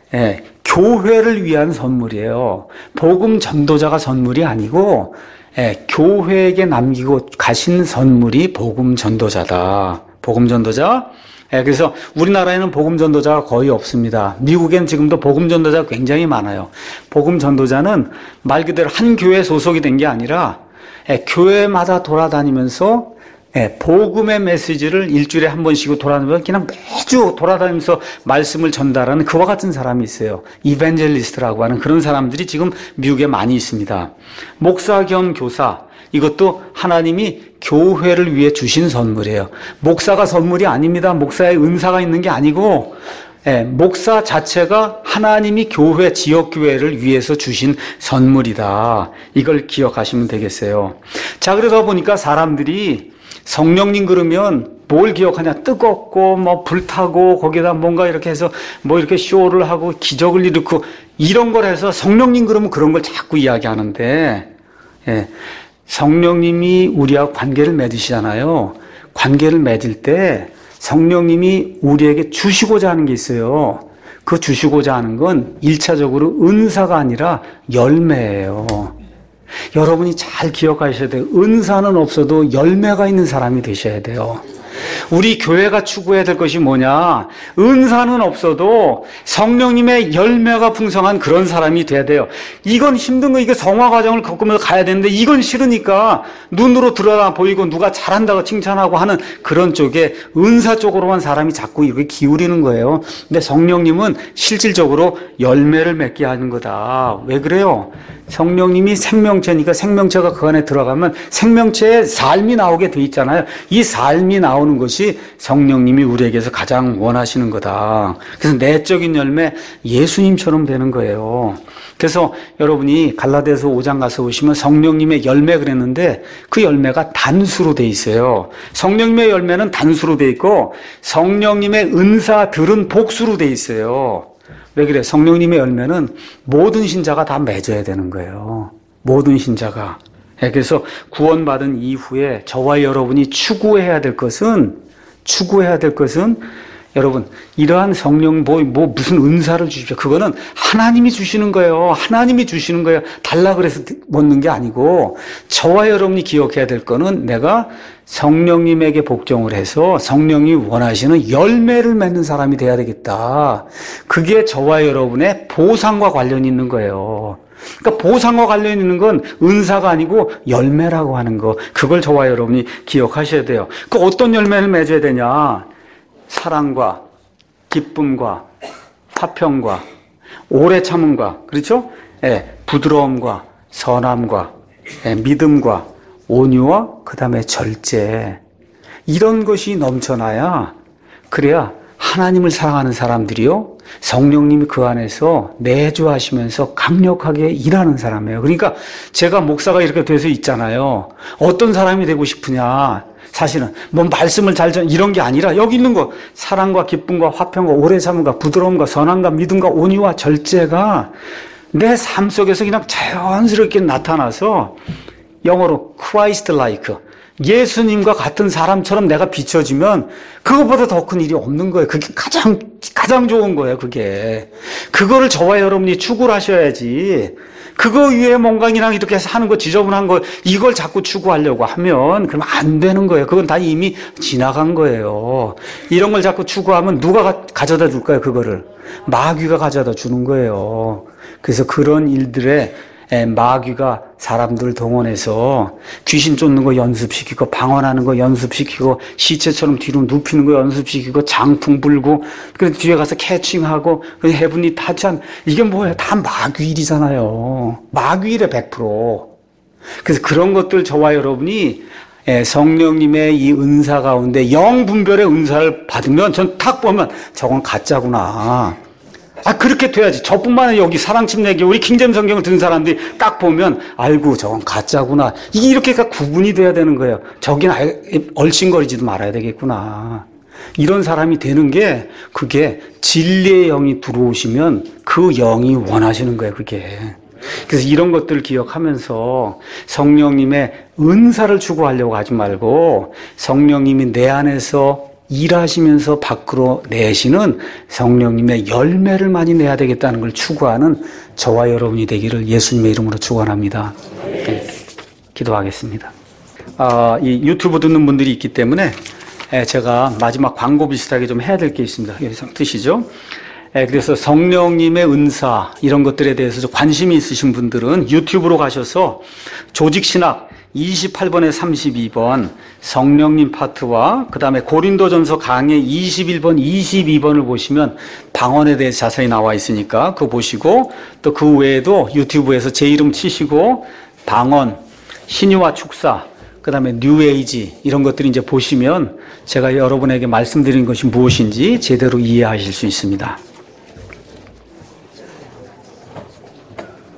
교회를 위한 선물이에요. 복음 전도자가 선물이 아니고 교회에게 남기고 가신 선물이 복음 전도자다. 복음 전도자. 그래서 우리나라에는 복음 전도자가 거의 없습니다. 미국엔 지금도 복음 전도자가 굉장히 많아요. 복음 전도자는 말 그대로 한 교회 소속이 된 게 아니라 교회마다 돌아다니면서 복음의 메시지를 일주일에 한 번씩 돌아다니면서 그냥 매주 돌아다니면서 말씀을 전달하는 그와 같은 사람이 있어요. 이벤젤리스트라고 하는 그런 사람들이 지금 미국에 많이 있습니다. 목사 겸 교사, 이것도 하나님이 교회를 위해 주신 선물이에요. 목사가 선물이 아닙니다. 목사의 은사가 있는 게 아니고 목사 자체가 하나님이 교회, 지역교회를 위해서 주신 선물이다. 이걸 기억하시면 되겠어요. 자, 그러다 보니까 사람들이 성령님 그러면 뭘 기억하냐? 뜨겁고 뭐 불타고 거기다 뭔가 이렇게 해서 뭐 이렇게 쇼를 하고 기적을 일으키고 이런 걸 해서 성령님 그러면 그런 걸 자꾸 이야기하는데 성령님이 우리와 관계를 맺으시잖아요. 관계를 맺을 때 성령님이 우리에게 주시고자 하는 게 있어요. 그 주시고자 하는 건 1차적으로 은사가 아니라 열매예요. 여러분이 잘 기억하셔야 돼요. 은사는 없어도 열매가 있는 사람이 되셔야 돼요. 우리 교회가 추구해야 될 것이 뭐냐? 은사는 없어도 성령님의 열매가 풍성한 그런 사람이 돼야 돼요. 이건 힘든 거, 이게 성화 과정을 겪으면서 가야 되는데 이건 싫으니까 눈으로 드러나 보이고 누가 잘한다고 칭찬하고 하는 그런 쪽에 은사 쪽으로만 사람이 자꾸 이렇게 기울이는 거예요. 근데 성령님은 실질적으로 열매를 맺게 하는 거다. 왜 그래요? 성령님이 생명체니까 생명체가 그 안에 들어가면 생명체의 삶이 나오게 돼 있잖아요. 이 삶이 나오는 것이 성령님이 우리에게서 가장 원하시는 거다. 그래서 내적인 열매, 예수님처럼 되는 거예요. 그래서 여러분이 갈라디아서 5장 가서 보시면 성령님의 열매 그랬는데 그 열매가 단수로 돼 있어요. 성령님의 열매는 단수로 돼 있고 성령님의 은사들은 복수로 돼 있어요. 왜 그래? 성령님의 열매는 모든 신자가 다 맺어야 되는 거예요. 모든 신자가. 그래서 구원받은 이후에 저와 여러분이 추구해야 될 것은 여러분, 이러한 성령, 무슨 은사를 주십시오. 그거는 하나님이 주시는 거예요. 하나님이 주시는 거예요. 달라 그래서 먹는 게 아니고, 저와 여러분이 기억해야 될 거는 내가 성령님에게 복종을 해서 성령이 원하시는 열매를 맺는 사람이 돼야 되겠다. 그게 저와 여러분의 보상과 관련이 있는 거예요. 그러니까 보상과 관련 있는 건 은사가 아니고 열매라고 하는 거. 그걸 저와 여러분이 기억하셔야 돼요. 그 어떤 열매를 맺어야 되냐? 사랑과 기쁨과 화평과 오래 참음과, 그렇죠? 부드러움과 선함과 믿음과 온유와 그 다음에 절제, 이런 것이 넘쳐나야, 그래야 하나님을 사랑하는 사람들이요, 성령님이 그 안에서 내주하시면서 강력하게 일하는 사람이에요. 그러니까 제가 목사가 이렇게 돼서 있잖아요. 어떤 사람이 되고 싶으냐? 사실은 뭐 말씀을 이런 게 아니라 여기 있는 거, 사랑과 기쁨과 화평과 오래 참음과 부드러움과 선함과 믿음과 온유와 절제가 내 삶 속에서 그냥 자연스럽게 나타나서, 영어로 Christ-like, 예수님과 같은 사람처럼 내가 비춰지면 그것보다 더 큰 일이 없는 거예요. 그게 가장 좋은 거예요, 그게. 그거를 저와 여러분이 추구를 하셔야지. 그거 위에 멍강이랑 이렇게 해서 하는 거, 지저분한 거, 이걸 자꾸 추구하려고 하면, 그러면 안 되는 거예요. 그건 다 이미 지나간 거예요. 이런 걸 자꾸 추구하면 누가 가져다 줄까요, 그거를? 마귀가 가져다 주는 거예요. 그래서 그런 일들에 마귀가 사람들 동원해서 귀신 쫓는 거 연습시키고, 방언하는 거 연습시키고, 시체처럼 뒤로 눕히는 거 연습시키고, 장풍 불고, 그래서 뒤에 가서 캐칭하고, 해분이 타찬, 이게 뭐예요? 다 마귀 일이잖아요. 마귀 일에 100%. 그래서 그런 것들 저와 여러분이 성령님의 이 은사 가운데 영분별의 은사를 받으면 전 딱 보면 저건 가짜구나. 그렇게 돼야지. 저뿐만 아니라 여기 사랑침례교 우리 킹제임 성경을 든 사람들이 딱 보면 아이고 저건 가짜구나. 이게 이렇게 구분이 돼야 되는 거예요. 저긴 얼씬거리지도 말아야 되겠구나. 이런 사람이 되는 게 그게 진리의 영이 들어오시면 그 영이 원하시는 거예요. 그게. 그래서 이런 것들을 기억하면서 성령님의 은사를 추구하려고 하지 말고 성령님이 내 안에서 일하시면서 밖으로 내시는 성령님의 열매를 많이 내야 되겠다는 걸 추구하는 저와 여러분이 되기를 예수님의 이름으로 축원합니다. 네, 기도하겠습니다. 이 유튜브 듣는 분들이 있기 때문에 제가 마지막 광고 비슷하게 좀 해야 될 게 있습니다. 여기서 드시죠. 그래서 성령님의 은사 이런 것들에 대해서 관심이 있으신 분들은 유튜브로 가셔서 조직신학 28번에 32번 성령님 파트와 그 다음에 고린도전서 강해 21번, 22번을 보시면 방언에 대해서 자세히 나와 있으니까 그거 보시고 또 그 외에도 유튜브에서 제 이름 치시고 방언, 신유와 축사, 그 다음에 뉴에이지 이런 것들이 이제 보시면 제가 여러분에게 말씀드린 것이 무엇인지 제대로 이해하실 수 있습니다.